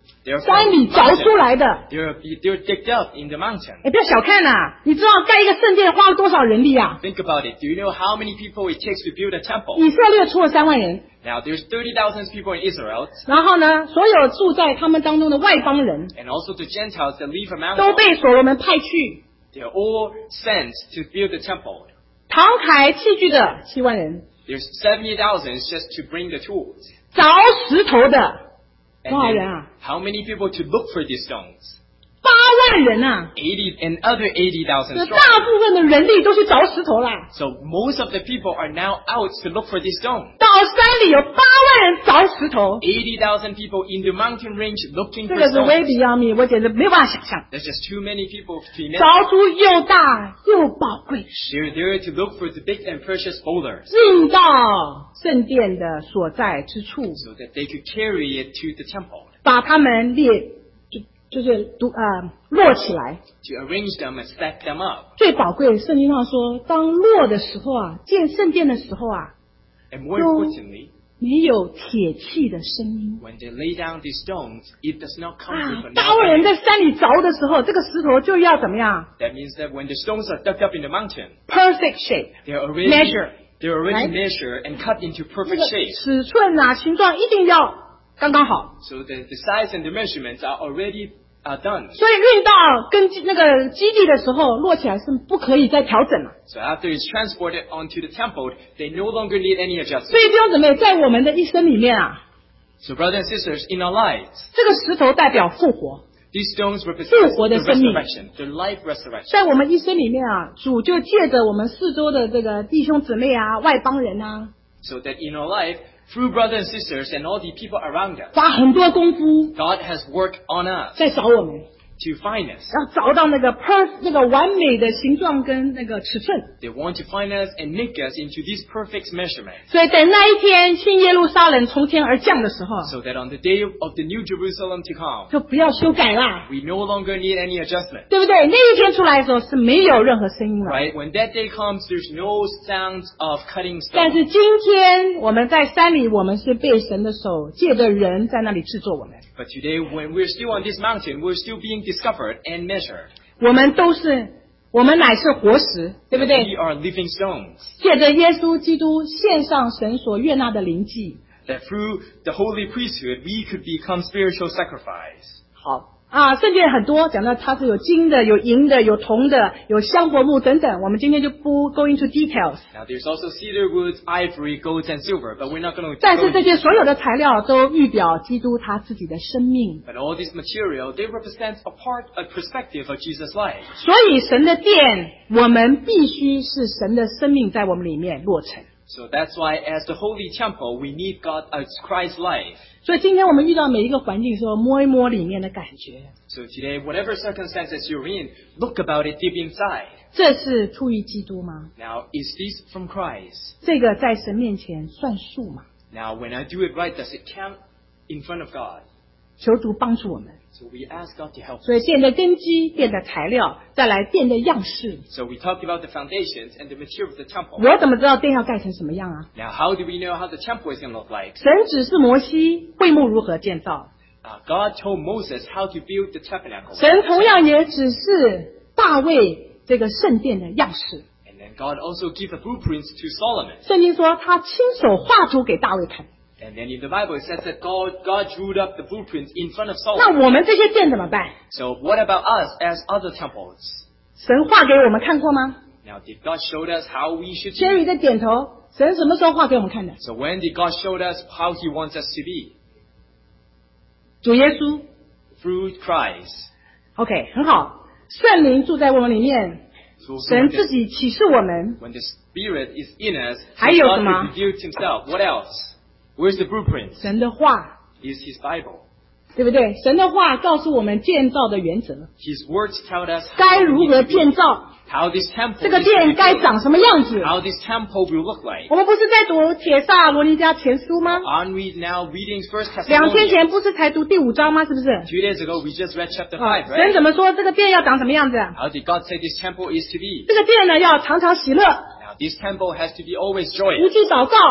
They're 山 from 里凿出 mountain. 来的。 They're, they're digged up in the mountain. 哎，不要小看呐、你知道盖一个圣殿花了多少人力啊？ Think about it. Do you know how many people it takes to build a temple? 以色列出了三万人， Now, there's thirty thousand people in Israel, 然后呢，所有住在他们当中的外邦人 and also the Gentiles that live around 都 them. 被所罗门派去， They're all sent to build the temple. 扛抬器具的七万人， There's seventy thousand just to bring the tools. 凿石头的 And 多少 then 人啊？ how many people to look for these stones? 八万人啊！ eighty and other eighty thousand 这 strong. 大部分的人力都去凿石头啦。 So most of the people are now out to look for these stones. 到山里有八万人凿石头， eighty thousand people in the mountain range looking 这 for 个是 way stones. beyond me，我简直没有办法想象。 There's just too many people to imagine. 凿出又大又宝贵的石， They're there to look for the big and precious boulders 运到圣殿的所在之处， so that they could carry it to the temple, 把它们列就就是读呃摞起来。 to arrange them and stack them up. 最宝贵的，圣经上说，当摞的时候啊，建圣殿的时候啊， And more No. importantly, 没有铁器的声音 when they lay down these stones, it does not come 啊 with。a 八万人 noise. 在山里凿的时候，这个石头就要怎么样 That means that when the stones are dug up in the mountain, ？perfect shape， they're already Measure. they're already Right? measured and cut into 这 perfect 个 shape. 尺寸啊、形状一定要刚刚好。 So the, the size and the measurements are already uh, done. 所以运到根基那个基地的时候，摞起来是不可以再调整了。 So after it's transported onto the temple, they no longer need any 所 adjustment. 以弟兄姊妹，在我们的一生里面啊， So brothers and sisters, in our lives, 这个石头代表复活， these stones represent 复活的 the 生命。 resurrection, the life resurrection. 在我们一生里面啊，主就借着我们四周的这个弟兄姊妹啊、外邦人啊， So that in our life, through brothers and sisters and all the people around us, 花很多功夫 God has worked on us 在找我们， to find us. 要找到那个 per 那个完美的形状跟那个尺寸。 They want to find us and make us into these perfect measurements. 所以等那一天新耶路撒冷从天而降的时候， So that on the day of the new Jerusalem to come, 就不要修改啦， we no longer need any adjustment. 对不对？那一天出来的时候是没有任何声音了。 Right? When that day comes, there's no sounds of cutting 但 stone. 是今天我们在山里，我们是被神的手借着人在那里制作我们， But today, when we're still on this mountain, we're still being discovered and measured. 我们都是，我们乃是活石，对不 We 对？ are living stones. 借着耶稣基督献上神所悦纳的灵祭。 That through the holy priesthood, we could become spiritual sacrifice. 好啊，圣殿很多，讲到它是有金的、有银的、有铜的、有香柏木等等。我们今天就不 go into details。 Now, there's also cedar wood, ivory, gold, and silver, but we're not going to 但 go 是这 into 些所有的材料都预表基督他自己的生命。 But all this material, they represent a part, a perspective of Jesus' life. 所以神的殿，我们必须是神的生命在我们里面落成。 So that's why as the holy temple, we need God as Christ's life. 所以今天我们遇到每一个环境的时候，摸一摸里面的感觉， So today, whatever circumstances you're in, look about it deep inside. 这是出于基督吗？ Now, is this from Christ? 这个在神面前算数吗？ Now, when I do it right, does it count in front of God? 求主帮助我们。 So we ask God to help. 所以殿的根基、殿的材料，再来殿的样式。 So we talked about the foundations and the material of the temple. 我怎么知道殿要盖成什么样啊？ Now, how do we know how the temple is going to look like? 神指示摩西会幕如何建造， Uh, God told Moses how to build the tabernacle. 神同样也指示大卫这个圣殿的样式。 And then God also gave the blueprints to Solomon. 圣经说他亲手画出给大卫看。 And then in the Bible it says that God, God drew up the blueprints in front of 那 Solomon. 我们这些殿怎么办？ So what about us as other temples? 神画给我们看过吗？ Now, did God show us how we should 先 be? 宇在点头。神什么时候画给我们看的？ So when did God show us how He wants us to be? 主耶稣。 Through Christ. OK， 很好。圣灵住在我们里面， So, so 神 when, 自 the, 己启示我们。 when the Spirit is in us, 还 so 有 God 什么？ has revealed Himself. What else? Where's the blueprints? 神的话， Is His Bible. 对不对？神的话告诉我们建造的原则， His words tell us 该 how, we 如 need 何 to 建 be, 造， how this temple 这个 is to 殿 be 该 built, 长什么样子。 how this temple will look like. 我们不是在读帖撒罗尼迦前书吗？ Aren't we now reading First 两天 Thessalonians? 前不是才读第五章吗？是不是？ Two days ago, we just read chapter 啊 five, 神 right? 怎么说这个殿要长什么样子？ How did God say this temple is to be? 这个殿呢要常常喜乐， Now, this temple has to be always 不 joyous. 惧祷告，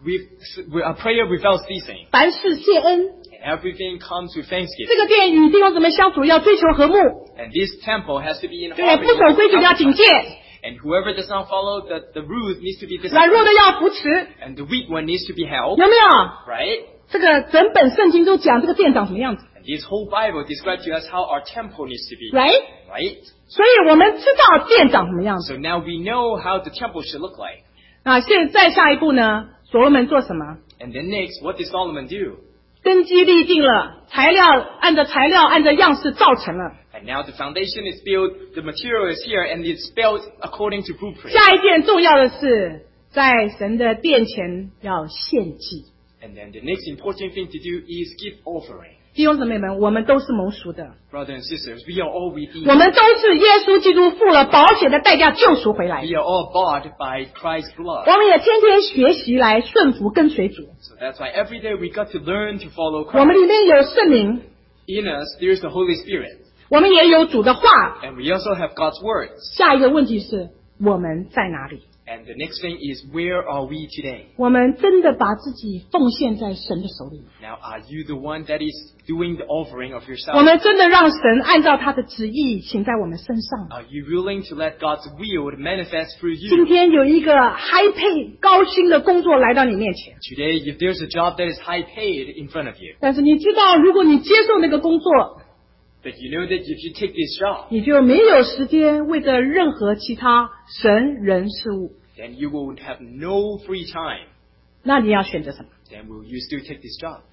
with, with a prayer without ceasing. 凡事谢恩。 And everything comes with 这 thanksgiving. 个殿与弟兄姊妹相处要追求和睦， And this temple has to be in 这个 harmony. 不守规矩的要警戒， And whoever does not follow the, the rules needs to be 软弱 disciplined. 的要扶持， And the weak one needs to be helped. 有没有？ Right? 这个整本圣经都讲这个殿长什么样子 And this whole Bible describes to us how our temple needs to be. ，right？ Right? 所以我们知道殿长什么样子。 So now we know how the temple should look like. 那现在下一步呢？所罗门做什么？ And then next, what did Solomon do? 根基立定了，材料按着材料按着样式造成了。 And now the foundation is built, the material is here, and it's built according to blueprint. 下一件重要的是，在神的殿前要献祭。 And then the next important thing to do is give offering. 弟兄姊妹们，我们都是蒙赎的， Brothers and sisters, we are all redeemed. 我们都是耶稣基督付了保险的代价救赎回来 We 的。 are all bought by Christ's blood. 我们也天天学习来顺服跟随主。 So that's why every day we got to learn to follow 我们 Christ. 里面有圣灵， In us, there's the Holy Spirit. 我们也有主的话。 And we also have God's words. 下一个问题是，我们在哪里？ And the next thing is, where are we today? 我们真的把自己奉献在神的手里？ Now, are you the one that is doing the offering of 我 yourself? 们真的让神按照他的旨意行在我们身上？ Are you willing to let God's will manifest through 今 you? 天有一个 high pay 高薪的工作来到你面前， Today, if there's a job that is high paid in front of you, 但是你知道，如果你接受那个工作， but you know that if you take this job, 你就没有时间为着任何其他神人事物。 then you will have no free time. 那你要选择什么？ Then will you still take this job?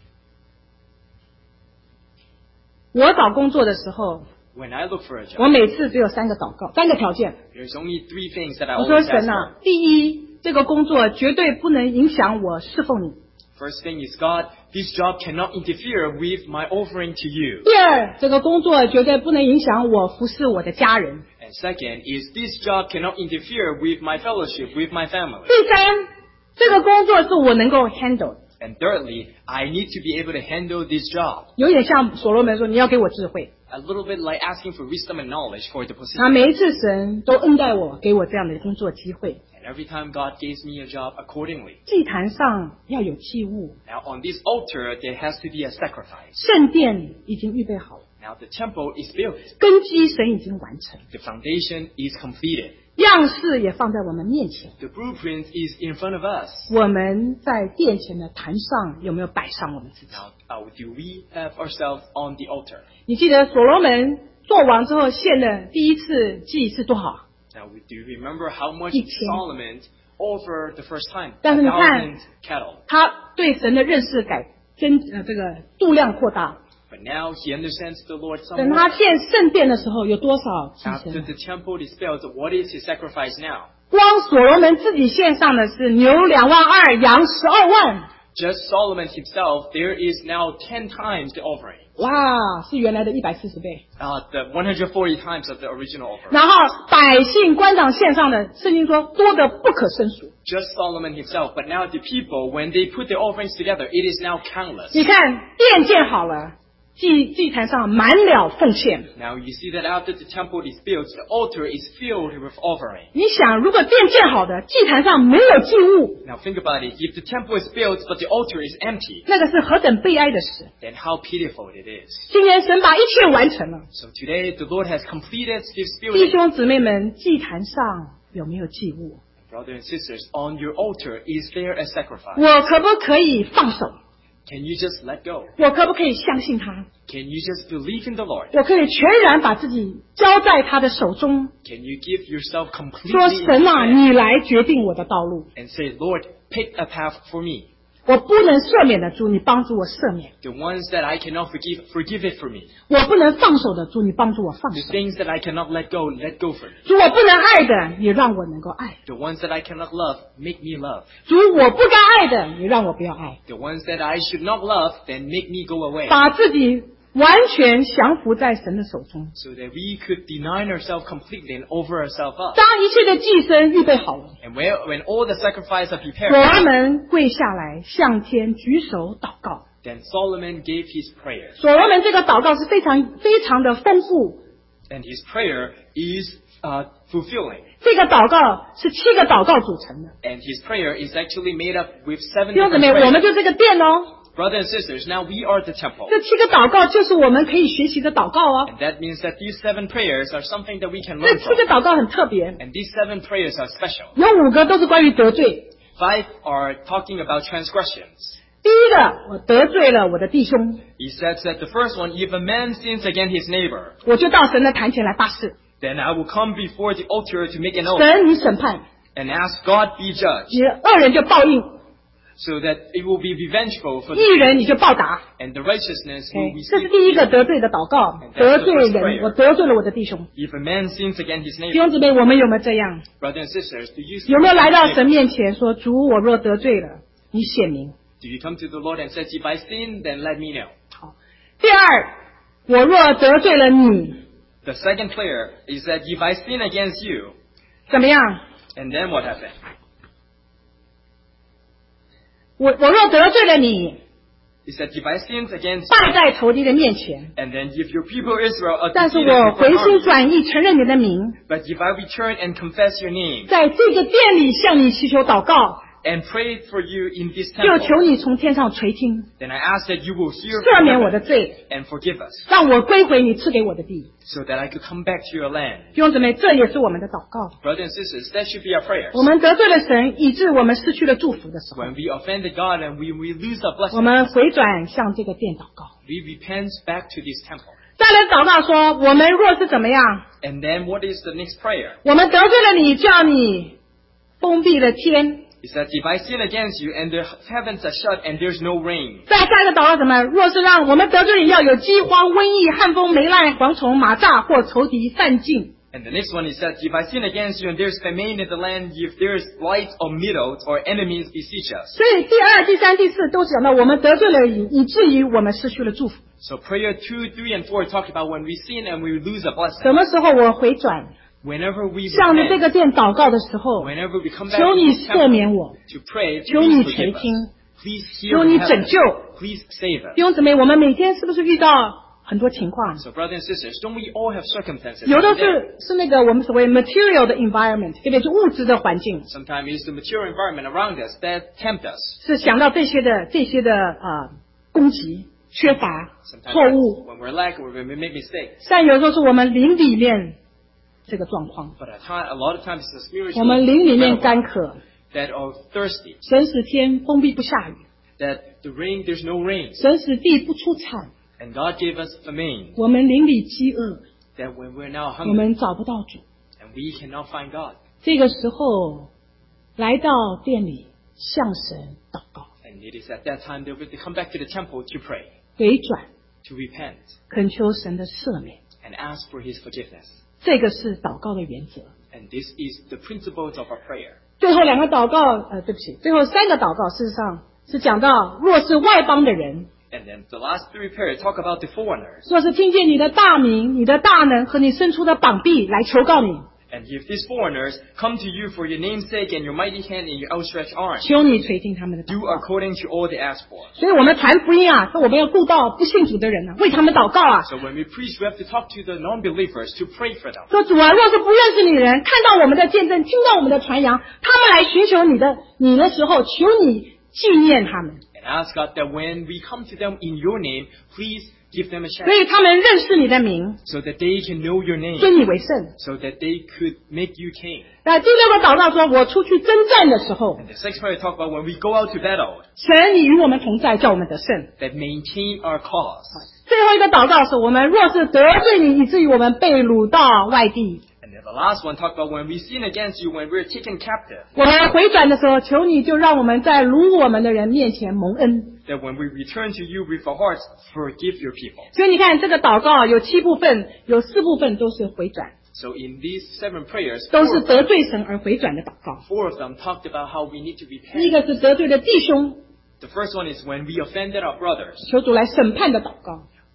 我找工作的时候， When I look for a 我 job, 每次只有三个祷告，三个条件。 there's only three things that I 我说 always ask 神啊 for.， 第一，这个工作绝对不能影响我侍奉你； First thing is, God, this job cannot interfere with my offering to you. 第二，这个工作绝对不能影响我服侍我的家人； And second is, this job cannot interfere with my fellowship, with my family. 第三，这个工作是我能够 handle 的。 And thirdly, I need to be able to handle this job. 有点像所罗门说：“你要给我智慧。 A little bit like asking for wisdom and knowledge for the ” position. 那每一次神都恩待我，给我这样的工作机会。 And every time God gives me a job accordingly. 祭坛上要有祭物， Now on this altar, there has to be a sacrifice. 圣殿已经预备好了， Now the temple is built. 根基神已经完成， The foundation is completed. 样式也放在我们面前。 The blueprint is in front of us. 我们在殿前的坛上有没有摆上我们自己？ Now, uh, do we have ourselves on the altar? 你记得所罗门做王之后献的第一次祭是多少？ Now, do you remember how much 一千。 Solomon offered the first time? 但是 A 你看 thousand cattle. 他对神的认识改增呃这个度量扩大。 But now he understands the Lord 等 somewhat. 他建圣殿的时候，有多少祭 After 牲？ the temple is built, what is his sacrifice now? 光所罗门自己献上的是牛两万二，羊十二万。 Just Solomon himself, there is now ten times the offering. 哇，是原来的一百四十倍。 Uh, the one hundred forty times of the original offering. 然后百姓官长献上的，圣经说多得不可胜数。 Just Solomon himself. But now the people, when they put their offerings together, it is now countless. 你看殿建好了，祭祭坛上满了奉献。 Now you see that after the temple is built, the altar is filled with offering. 你想，如果殿建好的，祭坛上没有祭物， Now think about it. If the temple is built but the altar is empty, 那个是何等悲哀的事！ then how pitiful it is. 今天神把一切完成了， So today the Lord has completed His 弟 building. 兄姊妹们，祭坛上有没有祭物？ Brothers and sisters, on your altar, is there a sacrifice? 我可不可以放手？ Can you just let go? 我可不可以相信他？ Can you just believe in the Lord? 我可以全然把自己交在他的手中， Can you give yourself completely 说 in 神 His 啊， hand 你来决定我的道路。 and say, Lord, pick a path for me. 我不能赦免的主，你帮助我赦免； The ones that I cannot forgive, forgive it for me. 我不能放手的主，你帮助我放 The 手； things that I cannot let go, let go for me. 主，我不能爱的，你让我能够爱； The ones that I cannot love, make me love. 主，我不该爱的，你让我不要爱。 The ones that I should not love, then make me go away. 把自己完全降服在神的手中。 So that we could deny ourselves completely and offer ourselves up. 当一切的祭牲预备好了， And when, when all the sacrifices are 所 prepared, 罗门跪下来向天举手祷告。 then Solomon gave his prayer. 所罗门这个祷告是非常非常的丰富， And his prayer is uh, fulfilling. 这个祷告是七个祷告组成的。 And his prayer is actually made up with seven 弟兄姊 different 妹，我们 prayers. 就这个殿哦。 Brothers and sisters, now we are the temple. 这七个祷告就是我们可以学习的祷告哦。 And that means that these seven prayers are something that we can 这 learn 七个 from. 祷告很特别， And these seven prayers are special. 有五个都是关于得罪。 Five are talking about transgressions. 第一个，我得罪了我的弟兄， He says that the first one, if a man sins against his neighbor, 我就到神的坛前来发誓， then I will come before the altar to make an oath 神你审判， and ask God be judge, 你的恶人就报应， so that it will be revengeful for 义 the 人你就报答。 and the righteousness will 这是 receive. 第一个得罪的祷告，得罪人，我得罪了我的弟兄。 If a man sins against his 弟 neighbor, 兄姊妹，我们有没有这样？ brothers and sisters, do you 有没有来到神 do 面前说：“主，我若得罪了，你显明。 you come to the Lord and say, if I sin, then let me know?” 好，第二，我若得罪了你， The second prayer is that if I sin against you, 怎么样？ and then what happened? 我我若得罪了你， He said, if I sin against 败在仇敌的面前， and then if your people Israel are 但是 defeated 我 before 回 an 心 army, 转意，承认你的名， but if I return and confess your name 在这个殿里向你祈求祷告， and pray for you in this 就 temple, 求你从天上垂听， then I ask that you will hear 赦 from 免我的 heaven 罪， and forgive us, 让我归回你赐给我的地。 so that I could come back to your land. 弟兄姊妹，这也是我们的祷告。 Brothers and sisters, that should be our prayers. 我们得罪了神，以致我们失去了祝福的时候， When we offended God and we, we lose our 我 blessing, 们回转向这个殿祷告。 we repent back to this temple. 再来祷告说：我们若是怎么样， And then what is the next prayer? 我们得罪了你，叫你封闭了天。 He said, if I sin against you and the heavens are shut and there's no rain, 再下一个祷告什么？若是让我们得罪你，要有饥荒、瘟疫、旱风、霉烂、蝗虫、马蚱或仇敌散尽。 and the next one he said, if I sin against you and there's famine in the land, if there's blight or middles or enemies besiege us. 所以第二、第三、第四都讲到我们得罪了你，以至于我们失去了祝福。 So prayer two, three, and four talk about when we sin and we lose a 什 blessing. 么时候我回转， Whenever we 向着这 repent, 个殿祷告的时候， whenever we come back 求 to 你 this 赦 temple 免我， to pray, 求你 please 垂 forgive 听， us. Please hear 求 from 你拯 heaven. 救。 Please save us. 弟兄姊妹，我们每天是不是遇到很多情况？ So brothers and sisters, don't we all have circumstances? 有的 every day? 是是那个我们所谓 material 的 environment，对不对？是物质的环境， Sometimes it's the material environment around us that tempt us. 是想到这些的这些的啊攻击、缺乏、 Sometimes 错 that's 误。 when we're lack or when we make mistakes. 但有时候是我们灵里面这个状况， But at time, a lot of times it's the 我们灵里面 spiritual 干渴， that are thirsty, 神使天封闭不下雨， that the rain, there's no rain. 神使地不出产， And God gave us famine, 我们灵里饥饿， that when we're now 我 hungry 们找不到主。 and we cannot find God. 这个时候来到店里向神祷告， And it is at that time that we have to come back to the temple to pray, 回转， to repent, 恳求神的赦免。 and ask for His forgiveness. 这个是祷告的原则。 And this is the principles of our prayer. 最后两个祷告，呃，对不起，最后三个祷告，事实上是讲到，若是外邦的人， And then the last three prayers talk about the foreigners. 若是听见你的大名、你的大能和你伸出的膀臂来求告你， And if these foreigners come to you for your name's sake and your mighty hand and your outstretched arm, 求你垂听他们的祷 do 告。 according to all they ask for. 所以我们传福音啊，说我们要顾到不信主的人啊，为他们祷告啊。 So when we preach, we have to talk to the non-believers to pray for them. 说主啊，若是不认识你的人，看到我们的见证，听到我们的传扬，他们来寻求你的你的时候，求你纪念他们， And ask God that when we come to them in your name, please give them a 所 chance 以他们认识你的名， so that they can know your name, 尊你为圣。 so that they could make you king. 那第六个祷告说，我出去征战的时候， And the sixth prayer talk about when we go out to battle, 神你与我们同在，叫我们得胜。 that maintain our cause. 最后一个祷告是我们若是得罪你，以至于我们被掳到外地， And then the last one talk about when we sin against you, when we're taken captive, 我们回转的时候，求你就让我们在掳我们的人面前蒙恩。 that when we return to you with our hearts, forgive your people. 所以你看，这个祷告有七部分，有四部分都是回转， So in these seven prayers, 都 four 是 of 得 them, 罪神而回转的祷告。 four of them talked about how we need to 第一 repent. 个是得罪了弟兄， The first one is when we offended our brothers. 求主来审判的祷告。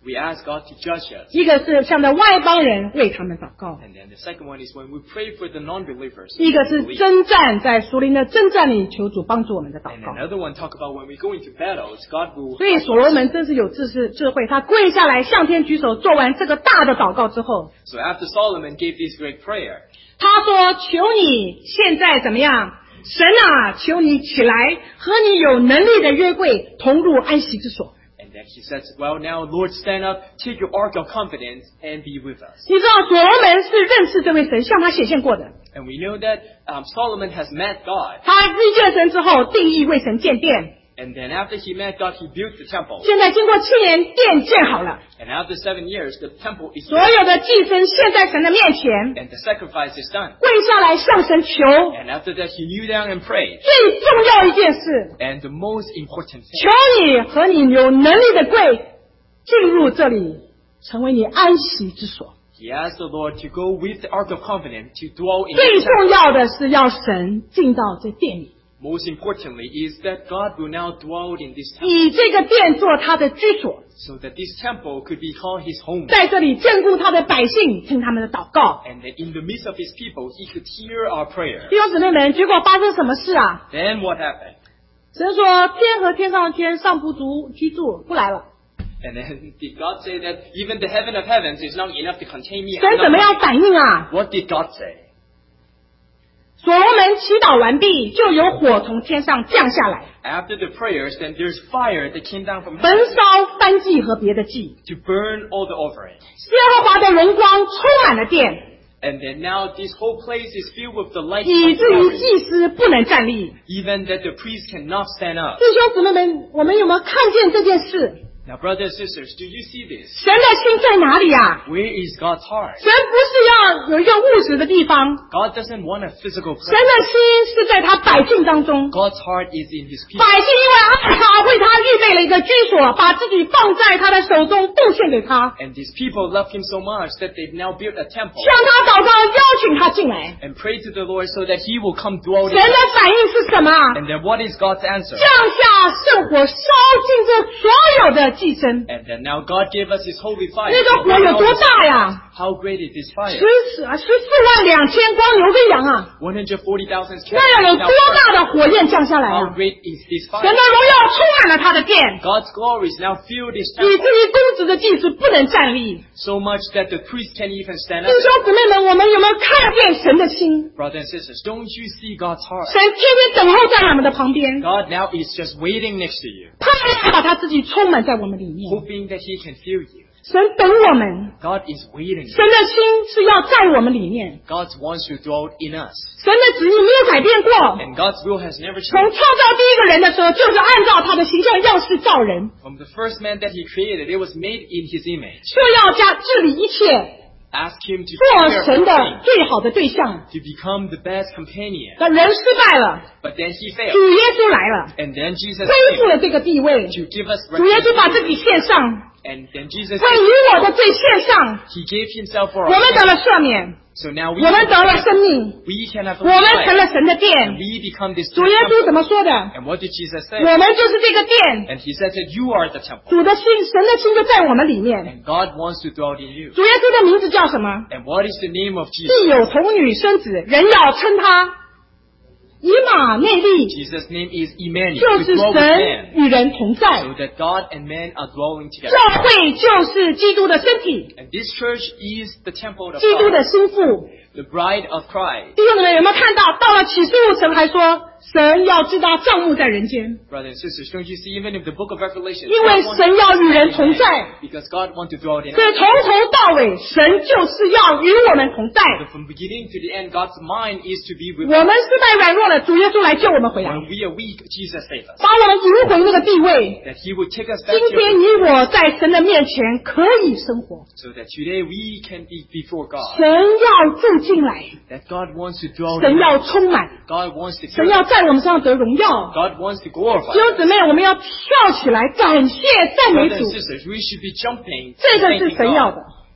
we ask God to judge us. 一个是向着外邦人为他们祷告， And then the second one is when we pray for the non-believers. 一个是征战，在属灵的征战里求主帮助我们的祷 And 告。 another one talk about when we go into battles, God will 所以所罗门真是有智识智慧，他跪下来向天举手，做完这个大的祷告之后， So after Solomon gave this great prayer, 他说：“求你现在怎么样？神啊，求你起来，和你有能力的约柜同入安息之所。” and then he says, well, now Lord, stand up, take your ark of confidence and be with us. 你知道所罗门是认识这位神，向他显现过的。 And we know that um, Solomon has met God. 他遇见神之后，定义为神建殿。 And then after he met God, he built the temple. 现在经过七年，殿建好了， And after seven years, the temple is 所有的祭牲献在神的面前， and the sacrifice is done. 跪下来向神求。 And after that, he kneeled down and prayed. 最重要一件事， And the most important 求 thing, 你和你有能力的柜进入这里，成为你安息之所。 he asked the Lord to go with the ark of confidence to dwell in 最 the 重 temple. 要的是要神进到这殿里， Most importantly is that God will now dwell in this temple 以这个殿做他的居所， so that this temple could be called his home. 在这里眷顾他的百姓，听他们的祷告。 And that in the midst of his people, he could hear our prayer. 弟兄姊妹们，结果发生什么事啊？ Then what happened? 神说：“天和天上的天尚不足居住，不来了。 And then did God say that even the heaven of heavens is not enough to contain me?” 神怎么样反应啊？ What did God say? 所罗门祈祷完毕，就有火从天上降下来， After the prayers, then there's fire that came down from 焚 heaven 烧燔祭和别的祭。 to burn all the offerings. 耶和华的荣光充满了殿， And then now this whole place is filled with the light 以 of 至于 glory, 祭司不能站立。 even that the priest cannot stand up. 弟兄姊妹们，我们有没有看见这件事？ Now, brothers and sisters, do you see this? 神的心在哪里啊？ Where is God's heart? 神不是要有一个务实的地方， God doesn't want a physical 神 place. 的心是在他百姓当中。 God's heart is in his 百 people. 姓因为爱他，为他预备了一个居所，把自己放在他的手中，奉献给他， And these people love him so much that they've now built a temple 向他祷告，邀请他进来。 and pray to the Lord so that he will come dwell 神 in 的 us. 反应是什么？ And then what is God's answer? 降下圣火，烧尽这所有的祭牲。 And then now God gave us his holy fire. 那个火有多大呀？ How great is this fire? 十四啊，十四万两千光牛跟羊啊！ one hundred forty thousand 那要有多大的火焰降下来 How 啊？ great is this 神 fire? 的荣耀充满了他的殿， God's glory is now filled this 以至 temple 于公职的祭司不能站立。 so much that the priest can't even stand 弟 up. 兄姊妹们，我们有没有看见神的心？ Brothers and sisters, don't you see God's heart? 神天天等候在我们的旁边， God now is just waiting next to you, 他要把他自己充满在我们里面。 hoping that he can fill you. 神等我们， God is waiting. 神的心是要在我们里面， God wants to dwell in us. 神的旨意没有改变过。 And God's will has never 从 changed. 创造第一个人的时候，就是按照他的形象样式造人， From the first man that he created, it was made in his image. 就要加治理一切， Ask him to 做 take care 神 of 的 everything, 最好的对象。 to become the best companion. 但人失败了， But then he 主 failed. 耶稣来了， And then Jesus 恢复 came 了这个地位。 to give us 主耶稣把自己 recognition. 献上， And then Jesus 为你我的罪献上， he gave himself for 我们 us. 得了赦免， So now we 我们得了生命， we can have 我们成 life. 了神的殿 And。we become this 主耶稣 temple. 怎么说的？ And what did Jesus say? 我们就是这个殿， And he said that you are the temple. 主的心，神的心就在我们里面。 And God wants to dwell in you. 主耶稣的名字叫什么？ And what is the name of Jesus? 既有童女生子，人要称他以马内利， Jesus' name is Emmanuel. 就 To 是 dwell with 神 man. 与人同在。 So that God and man are dwelling together. 教会就是基督的身体， And this church is the temple of 基督的 God, 心腹。 the bride of Christ. 弟兄们有没有看到？到了启示录，神还说，神要知道账目在人间， Brothers and sisters, don't you see, even in the book of Revelation, 因为 God wants 神要与人 to 同 dwell in 在。 man, because God wants to dwell in 所以 us. 从头到尾，神就是要与我们同在。 So from beginning to the end, God's mind is to be with 我 us. 们失败软弱了，主耶稣来救我们回来， When we are weak, Jesus saves us. 把我们赢回那个地位。 That He will take us back 今 to 天你我在神的面前可以生活， so that today we can be before God. 神要住进来， That God wants to dwell 神 in 要 us. 充满， God wants to 神 fill 要 us. 在我们身上得荣耀。 God wants to glorify 弟兄 us. 姊妹，我们要跳起来感谢赞美 Brothers 主 and，sisters, we should be jumping. 这个 thanking 是神要 God. 的。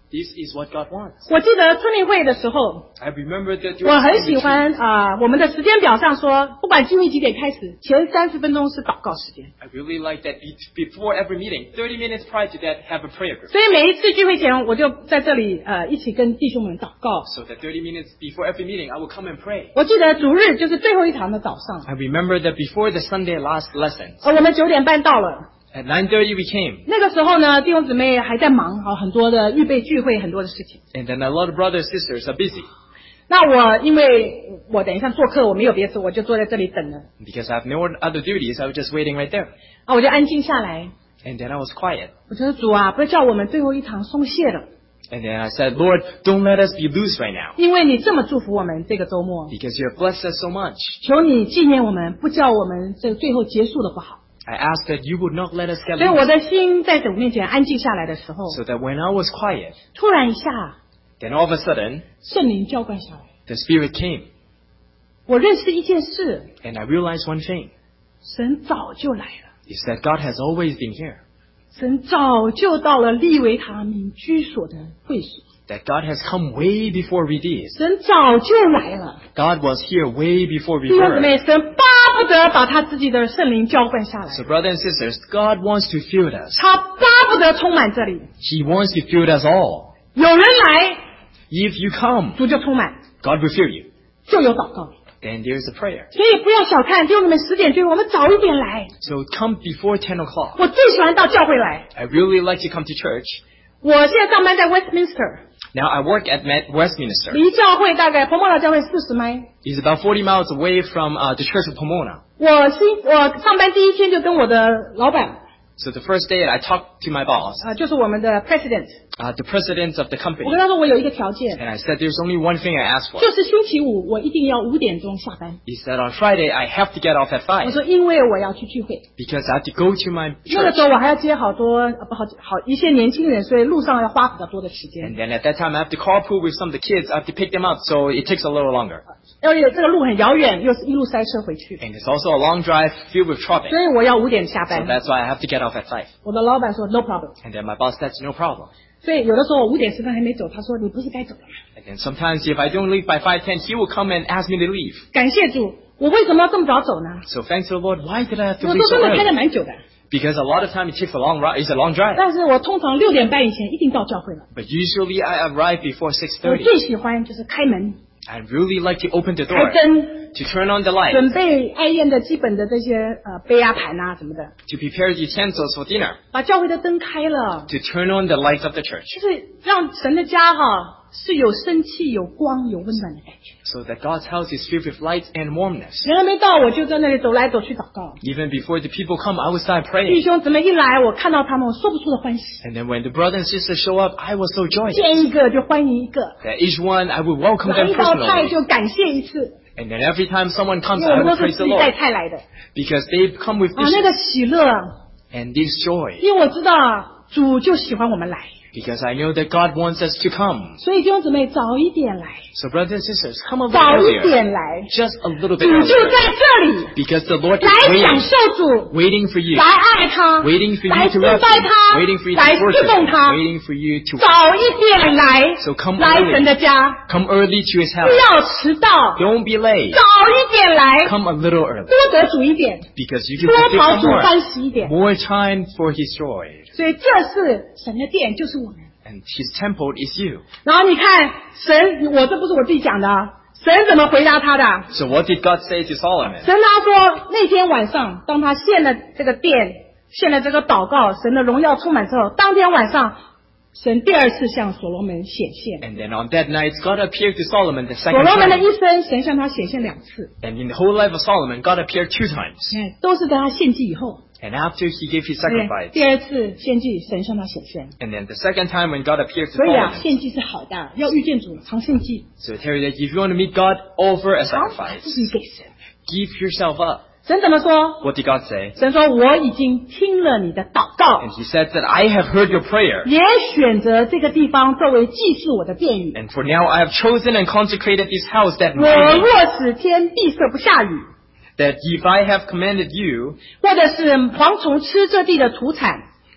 This is what God wants. 我记得春令会的时候， I remember that 我很喜 during 欢啊、呃我们的时间表上说，不管聚会几点开始，前三十分钟是祷告时间。 I really like that be- before every meeting, thirty minutes prior to that, have a prayer group. 所以每一次聚会前，我就在这里呃一起跟弟兄们祷告。 So that thirty minutes before every meeting, I will come and pray. 我记得主日就是最后一堂的早上， I remember that before the Sunday last lesson, 呃，我们九点半到了。 at nine thirty we came. 那个时候呢，弟兄姊妹还在忙啊，很多的预备聚会，很多的事情。 And then a lot of brothers and sisters are busy. 那我因为我等一下做客，我没有别的事，我就坐在这里等了。 Because I have no other duties, I was just waiting right there. 啊，我就安静下来。 And then I was quiet. 我觉得主啊，不要叫我们最后一堂松懈了， And then I said, Lord, don't let us be loose right now. 因为你这么祝福我们这个周末， Because you have blessed us so much. 求你纪念我们，不叫我们这最后结束的不好。 I asked that you would not let us get 所以我 loose. 的心在主面前安静下来的时候， So that when I was quiet, 突然一下， then all of a sudden, 圣灵浇灌下来。 the Spirit came. 我认识一件事， And I realized one thing, 神早就来了， is that God has always been here. 神早就到了利维他民居所的会所， That God has come way before we did. 神早就来了。 God was here way before we 弟兄姊妹， were. 神巴不得把他自己的圣灵浇灌下来， So brothers and sisters, God wants to fill us. 他巴不得充满这里。 He wants to fill us all. 有人来， If you come, 主就充满， God will fill you. 就有祷告。 Then there's a prayer. 所以不要小看弟兄姊妹十点聚会，我们早一点来。 So come before ten o'clock. 我最喜欢到教会来。 I really like to come to church. 我现在上班在 Westminster， Now I work at Met- Westminster. 离教会大概彭茂的教会四十迈。 It's about forty miles away from uh, the Church of Pomona. 我新我上班第一天就跟我的老板， So the first day I talked to my boss, 啊、就是我们的 President， uh, the president of the 我 company, 跟他说我有一个条件， and I said there's only one thing I asked for. 就是星期五我一定要五点钟下班。 He said on Friday I have to get off at 我 five 说因为我要去聚会， because I have to go to my 那个 church. 时候我还要接好多呃不好好一些年轻人，所以路上要花比较多的时间 And。then at that time I have to carpool with some of the kids. I have to pick them up, so it takes a little longer. 而且这个路很遥远，又是一路塞车回去， And it's also a long drive filled with traffic. 所以我要五点下 So 班。 that's why I have to get off at five. 我的老板说 no problem， And then my boss said no problem. 所以有的时候我五点十分还没走，他说你不是该走了吗？ And then sometimes if I don't leave by five ten, he will come and ask me to leave. 感谢主，我为什么要这么早走呢？ So thanks to the Lord, why did I have to 我 leave 说 so 真的开 early? 的蛮久的， Because a lot of time it takes a long ride. It's a long drive. 但是我通常六点半以前一定到教会了。 But usually I arrive before six 我 thirty. 最喜欢就是开门、 I really like to open the 开 door, 灯， to turn on the light, 准备爱宴的基本的这些呃杯啊盘啊什么的， to prepare utensils for dinner, 把教会的灯开了， to turn on the lights of the church, 就是让神的家哈是有生气、有光、有温暖的感觉。 so that God's house is filled with light and warmness. 人还没到，我就在那里走来走去祷告。 Even before the people come, I would start 弟 praying. 兄姊妹一来，我看到他们，我说不出的欢喜， And then when the brothers and sisters show up, I was so joyous 见一个就欢迎一个， that each one I would welcome 来 them 一道菜 personally. 就感谢一次， And then every time someone 因 comes, 为我 I 们都 would 是 praise 自 the 己带 Lord 菜来的 because they come with 啊，那个 dishes 喜乐， and this joy. 因为我知道主就喜欢我们来， Because I know that God wants us to come. 所以弟兄姊妹早一点来， So brothers and sisters, come a little 早一 earlier. 点来， Just a little 主 bit 就 earlier. 在这里， Because the Lord is 来享 waiting, 受主， waiting for you, 来爱他， waiting for 来 you to 敬 love 拜 Him, 他， waiting for you 来 to 侍 worship 奉 Him, 他， waiting for you to 早一点来， So come 来 early. 神的家， come early to His 不 house. 要迟到， Don't be late. 早一点来， Come a little early. 多得主一点， Because you can 多 receive 讨 some 主 more. 欢喜一点。 More time for His joy. 所以这是神的殿，就是我们。 And His temple is you. 然后你看神，我这不是我自己讲的啊，神怎么回答他的？ So what did God say to Solomon? 神他说那天晚上，当他献了这个殿，献了这个祷告，神的荣耀充满之后，当天晚上，神第二次向所罗门显现。 And then on that night, God appeared to Solomon the 所 second 罗门的 time. 一生，神向他显现两次， And in the whole life of Solomon, God appeared two times. 你看都是在他献祭以后。 And after he gave his 对 sacrifice. 第二次献祭，神向他显现。 And then the second time when God appeared to 所以啊， Solomon. 献祭是好的，要遇见主，常献祭， So I tell you that if you want to meet God, offer a 常把 sacrifice. 自己给神。 Give yourself up. 神怎么说？ What did God say? 神说：“我已经听了你的祷告， And he said that I have heard your prayer. 也选择这个地方作为祭祀我的殿宇。 And for now I have chosen and consecrated this house that 我 my name, 若使天闭塞不下雨， that if I have commanded you, 或者是蝗虫吃这地的土产，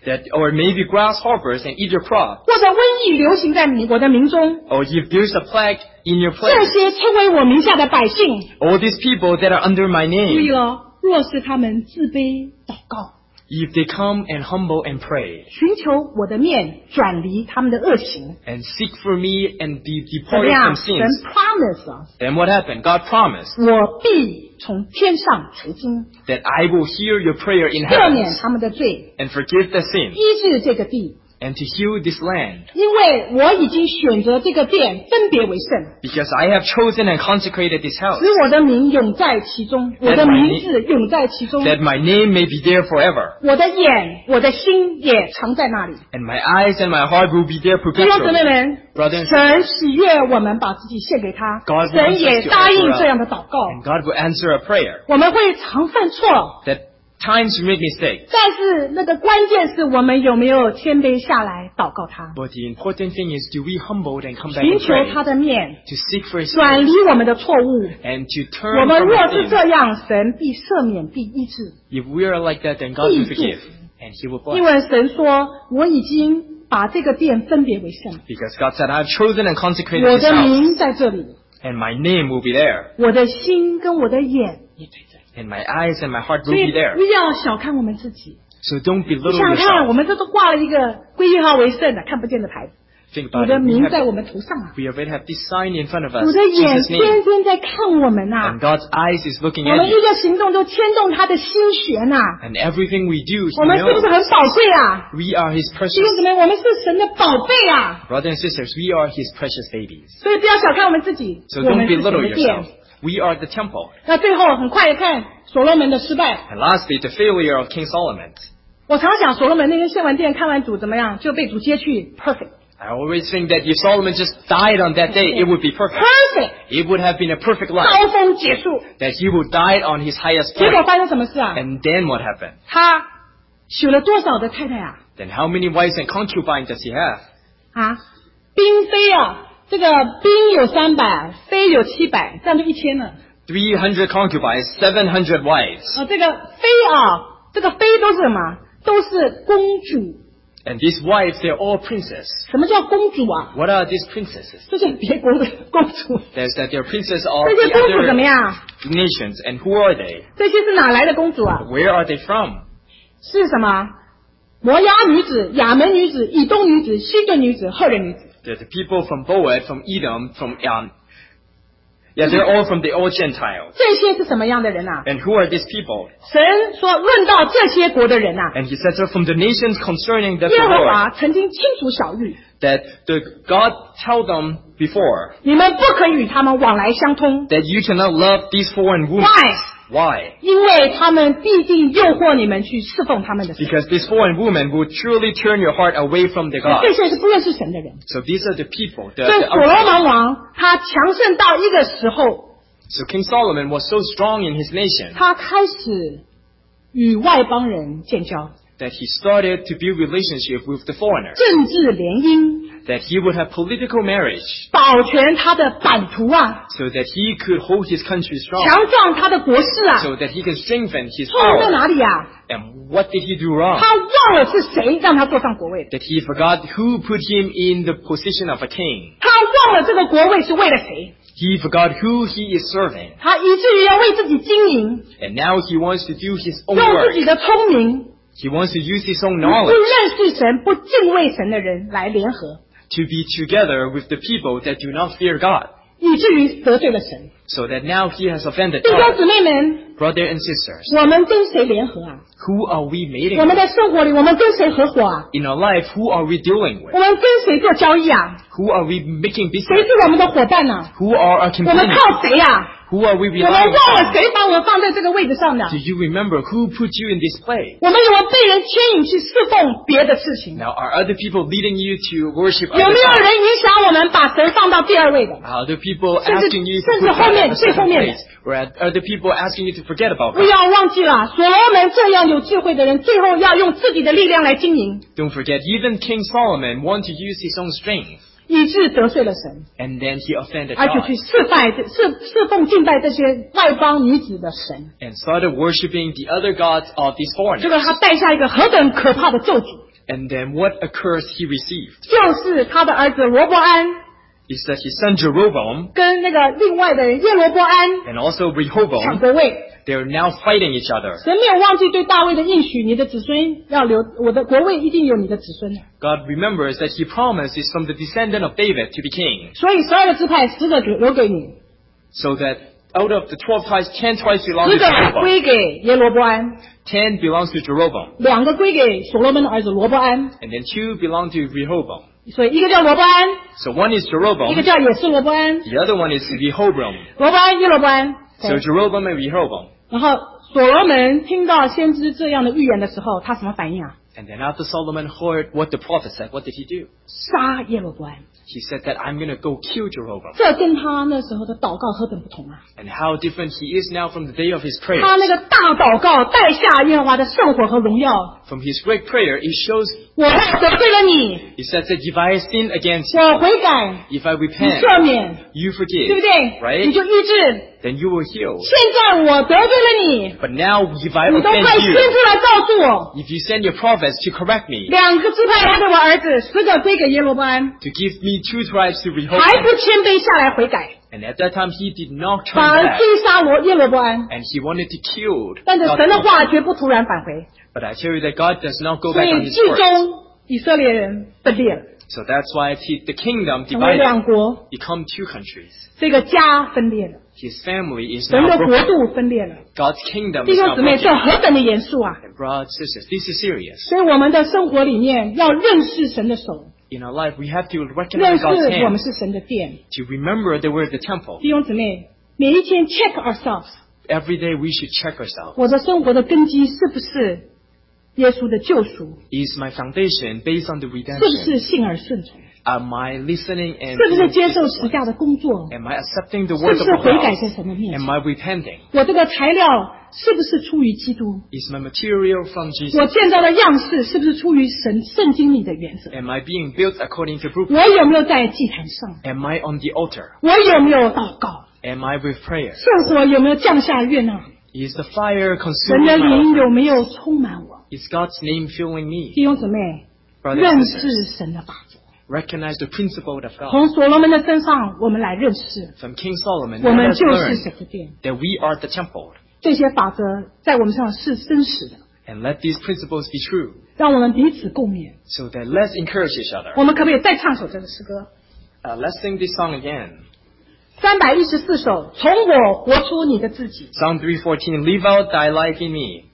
that, or maybe grasshoppers and eat your crop, 或者瘟疫流行在你我的民中， or if there's a plague in your 这 place, 些称为我名下的百姓， all these people that are under my 注意 name, 了，若是他们自卑祷告， if they come and humble and pray, 寻求我的面，转离他们的恶行， and seek for me and be 怎么 departed 样？ from 神 sins, promise 啊， then what happened? God promised 我必从天上垂听， that I will hear your prayer in 赦免 heaven 他们的罪， and forgive the sin 医治这个地， and to heal this land. 因为我已经选择这个殿分别为圣， Because I have chosen and consecrated this house, 使我的名永在其中，我的名字永在其中， that my name may be there forever, 我的眼、我的心也藏在那里。 and my eyes and my heart will be there 弟兄姊妹 perpetually. 们， Brothers and 神喜悦我们把自己献给他， God 神 wants 也 us to 答应 offer 这样 up, 的祷告。 and God will answer a prayer. 我们会常犯错， That times we make mistakes, 但是那个关键是我们有没有谦卑下来祷告他， but the important thing is, do we humble and come back 寻 and 求 pray 他的面， to seek for His 转 face 离我们的错误。 and to 我 turn 们 from 若 our 是 sins? 这样，神必赦免，必医治， If we are like that, then God will forgive and He will 因 bless. 为神说我已经把这个殿分别为圣， Because God said, I have chosen and consecrated 我 this 的 house, 名在这里， and my name will be there, 我的心跟我的眼也在这里。 and my eyes and my heart 所 will 以 be there. 不要小看我们自己。 So don't 你 belittle 想想看，我 yourself. 们这都挂了一个归一号为圣的看不见的牌子， Think 主 about 的 it. We 名在 have, 我们头上啊， we already have this sign in front of us, 主的眼 Jesus' 天 name, 天在看我们呐、 and God's eyes is looking 我 at 们一 you. 个行动都牵动他的心弦呐、 And everything we do, 我 He 们是不是 knows. 很宝贵啊？ We are His 弟 precious, 兄姊妹，我们是神的宝贝啊！ brothers and sisters, we are His precious babies. 所以不要小看我们自己， So 我 don't 们是神 belittle 的殿 yourself.。We are the temple. 那最后很快的看所罗门的失败， And lastly, the failure of King Solomon. 我常想所罗门那天献完殿看完主怎么样，就被主接去 perfect I always think that if Solomon just died on that day, it would be perfect. perfect It would have been a perfect life. 高峰结束， That he would die on his highest 结果 point. 发生什么事啊？ And then what happened? 他娶了多少的太太啊？ Then how many wives and concubines does he have? 啊，嫔妃啊，这个嫔有三百，妃有七百，这样就一千了。 three hundred concubines, seven hundred wives. 啊，这个妃啊，这个妃都是什么？都是公主。 And these wives, they're all princes. 什么叫公主啊？ What are these princesses? 这是别国的公主。 There's that they're princes of 这 the 些公主怎么 other 样？ nations. And who are they? 这些是哪来的公主啊？ Where are they from? 是什么？摩押女子、亚门女子、以东女子、西顿女子、赫人女子。 They're the people from Boaz, from Edom, from um, yeah, they're all from the old Gentiles. 这些是什么样的人啊？ And who are these people? 神说，论到这些国的人啊， And he says, so from the nations concerning the 耶和 Lord, 华曾经清楚晓谕， that the God tell them before 你们不可与他们往来相通。 that you cannot love these foreign women. Why？ Why? 因为他们必定诱惑你们去侍奉他们的神。 Because these foreign women will truly turn your heart away from the 这 God. 些是不认识神的人。 So these are the people. The, 所以 the 所罗 outside. 门王他强盛到一个时候， So King Solomon was so strong in his nation 他开始与外邦人建交， that he started to build relationship with the foreigners. 政治联姻， That he would have political marriage 保全他的版图啊， so that he could hold his country strong. 强壮他的国势啊。 So that he can strengthen his 错误在 power. 哪里啊？ And what did he do wrong? 他忘了是谁让他坐上国位的， That he forgot who put him in the position of a king. 他忘了这个国位是为了谁， He forgot who he is serving. 他以至于要为自己经营， And now he wants to do his own 用自 work. 己的聪明， He wants to use his own 不 knowledge 认识神、不敬畏神的人来联合， to be together with the people that do not fear God. 以至于得罪了神。 So that now he has offended 弟兄 God. 姊妹们， Brother and sisters, 我们跟谁联合啊？ who are we mating 我们 with? 在生活里，我们跟谁合伙啊？ In our life, who are we dealing 我 with? 们跟谁做交易啊？ Who are we making 谁 business? 是我们的伙伴呢、啊？ Who are our 我们 companions? 靠谁呀、 Who are we 我们 relying 忘了 on? 谁把我放在这个位置上的？ Do you remember who put you in this place? 我们有没有被人牵引去侍奉别的事情？ Now, are other people leading you to worship 有 other 没有 gods? 人影响我们把神放到第二位的？ Are other people 甚至- asking you to 甚至 put 后 God 面- in a 最后 certain 面的。 place? Or are other people asking you to forget about 不 God? 要忘记了，所罗门这样有智慧的人，最后要用自己的力量来经营， Don't forget, even King Solomon wanted to use his own strength. 以致得罪了神， And then he offended 而且 God 去侍拜、侍侍奉、敬拜这些外邦女子的神， and started worshiping the other gods of these 这 foreigners. 个他带下一个何等可怕的咒诅！ And then what a curse he received 就是他的儿子罗伯安 is that his son Jeroboam 跟那个另外的耶罗伯安 and also 抢 Rehoboam, 国位。 they're now fighting each other. 神没有忘记对大卫的应许，你的子孙要留，我的国位一定有你的子孙的。 God remembers that he promised is from the descendant of David to be king. 所以十二个支派，十个留给你， So that out of the twelve tribes, ten tribes belong 十 to 个 Jeroboam. 归给耶罗伯安， ten belongs to Jeroboam. 两个归给所罗门的儿子罗伯安。 And then two belong to Rehoboam. 所以一个叫罗伯安， So one is 一个 Jeroboam, 叫也是罗伯安。 the other one is Rehoboam. 罗伯安，耶罗伯安。 So 对 Jeroboam and Rehoboam. 然后所罗门听到先知这样的预言的时候，他什么反应啊？ And then after Solomon heard what the prophet said, what did he do? 杀耶罗伯安。 He said that I'm going to go kill Jeroboam. 这跟他那时候的祷告何等不同啊！ And how different he is now from the day of his 他 prayer. 那个大祷告带下耶和华的圣火和荣耀。 From his great prayer, it shows, 我得罪了你， he says that if I sin against you, 我悔改， if I 你 repent, 赦免， you 对 forgive, 不对？ right? 你就医治。 then you will heal. 现在我得罪了你， But now if I 你都快 offend 先 you, 出来告诉我。 if you send your prophets to correct me, 两个支派来给我儿子，十个归给耶罗伯安， to give me two tribes to 还 Rehoboam, 不谦卑下来悔改， and at that time he did not turn 反而 back, 追杀罗耶罗伯安。 and he wanted to kill 但是 God's 神的 people. 话绝不突然返回， But I tell you that God does not go 所 back 以 on his 最 word. 终以色列人分裂了， So that's why he, the kingdom 成为 divided, 两国， become two countries. 这个家分裂了， His family is 神 now 的国 broken. 度分裂了。 God's kingdom 弟 is 兄 now 姊妹，这 broken. 何等的严肃啊！ And brothers and sisters, this is serious. 所以我们的生活里面要认识神的手， In our life, we have to 认 recognize 识 God's 我们 hand, 是神的殿。 to remember that we're the temple. 弟兄姊妹，每一天 check ourselves， Every day we should check ourselves. 我的生活的根基是不是耶稣的救赎？ Is my foundation based on the 是不 redemption? 是信而顺从？ Am I listening and 是不是 doing 接受 this? 十架的工作？ Am I accepting the 是 work 不 of 是 the 悔改在 cross? 神的面 Am 前？ I repenting? 我这个材料是不是出于基督？ Is my material from 我 Jesus? 建造的样式是不是出于神圣经里的原则？ Am I being built according to 我 blueprint? 有没有在祭坛上？ Am I on the altar? 我有没有祷告？ Am I with prayer? 圣火有没有降下悦纳？ Is the fire 神 consuming 的 my 灵 offering? 有没有充满我？ Is God's name filling me? 弟兄姊妹， Brothers 认 and 识 sisters, 神的法则。 recognize the principle of God. 从所罗门的身上，我们来认识， From King Solomon, 我 let 们 us 就是 learn 神的殿。 that we are the temple. 这些法则在我们身上是真实的， And let these principles be true, 让我们彼此共勉。 so that let's encourage each other. 我们可不可以再唱首这个诗歌？ Uh, let's sing this song again. 三百一十四首，从我活出你的自己。 Psalm three fourteen, live out thy life in me.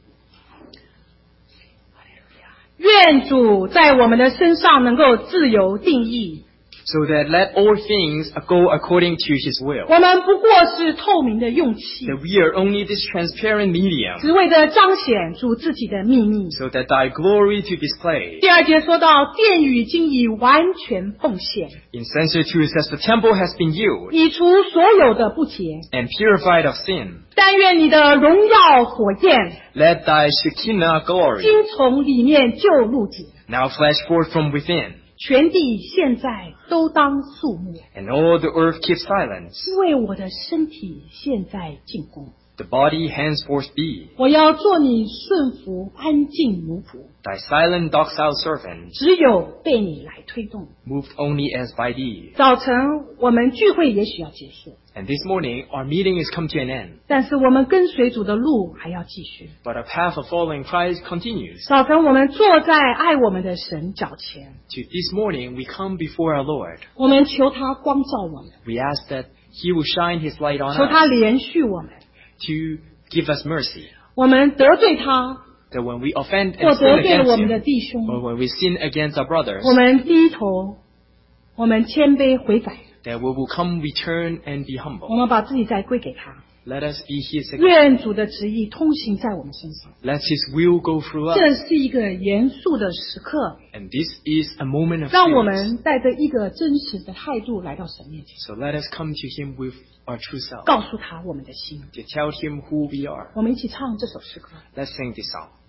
愿主在我们的身上能够自由定义。 So that let all things go according to his will. 我们不过是透明的用器， That we are only this transparent medium, 只为着彰显主自己的秘密。 so that thy glory to display. 第二节说到，殿宇经已完全奉献， In Census two it says the temple has been healed 以除所有的不洁。 and purified of sin. 但愿你的荣耀火焰， Let thy Shekinah glory 经从里面就入主， now flash forth from within, 全地现在都当肃穆， and all the earth keep silence. 因为我的身体现在进攻。 The body henceforth be 我要做你顺服安静奴仆， thy silent docile servant, 只有被你来推动。 moved only as by thee. 早晨我们聚会也许要结束， And this morning our meeting is come to an end, 但是我们跟随主的路还要继续。 but our path of following Christ continues. 早晨我们坐在爱我们的神脚前， To this morning we come before our Lord. 我们求他光照我们， We ask that he will shine his light on 求他 us, 连续我们。 to give us mercy. 我们得罪他， That when we offend 或 and sin 得罪了我们 against 的 him, 弟兄， or when we sin against our brothers, 我们低头，我们谦卑悔改， that we will come, return, and be 我 humble. 们把自己再归给他。 Let us be his again. 愿主的旨意通行在我们身上。 Let his will go through 这 us. 是一个严肃的时刻， And this is a moment of 让我 serious. 们带着一个真实的态度来到神面前， So let us come to him with our true self, 告诉他我们的心。 to tell him who we are. 我们一起唱这首诗歌。 Let's sing this song.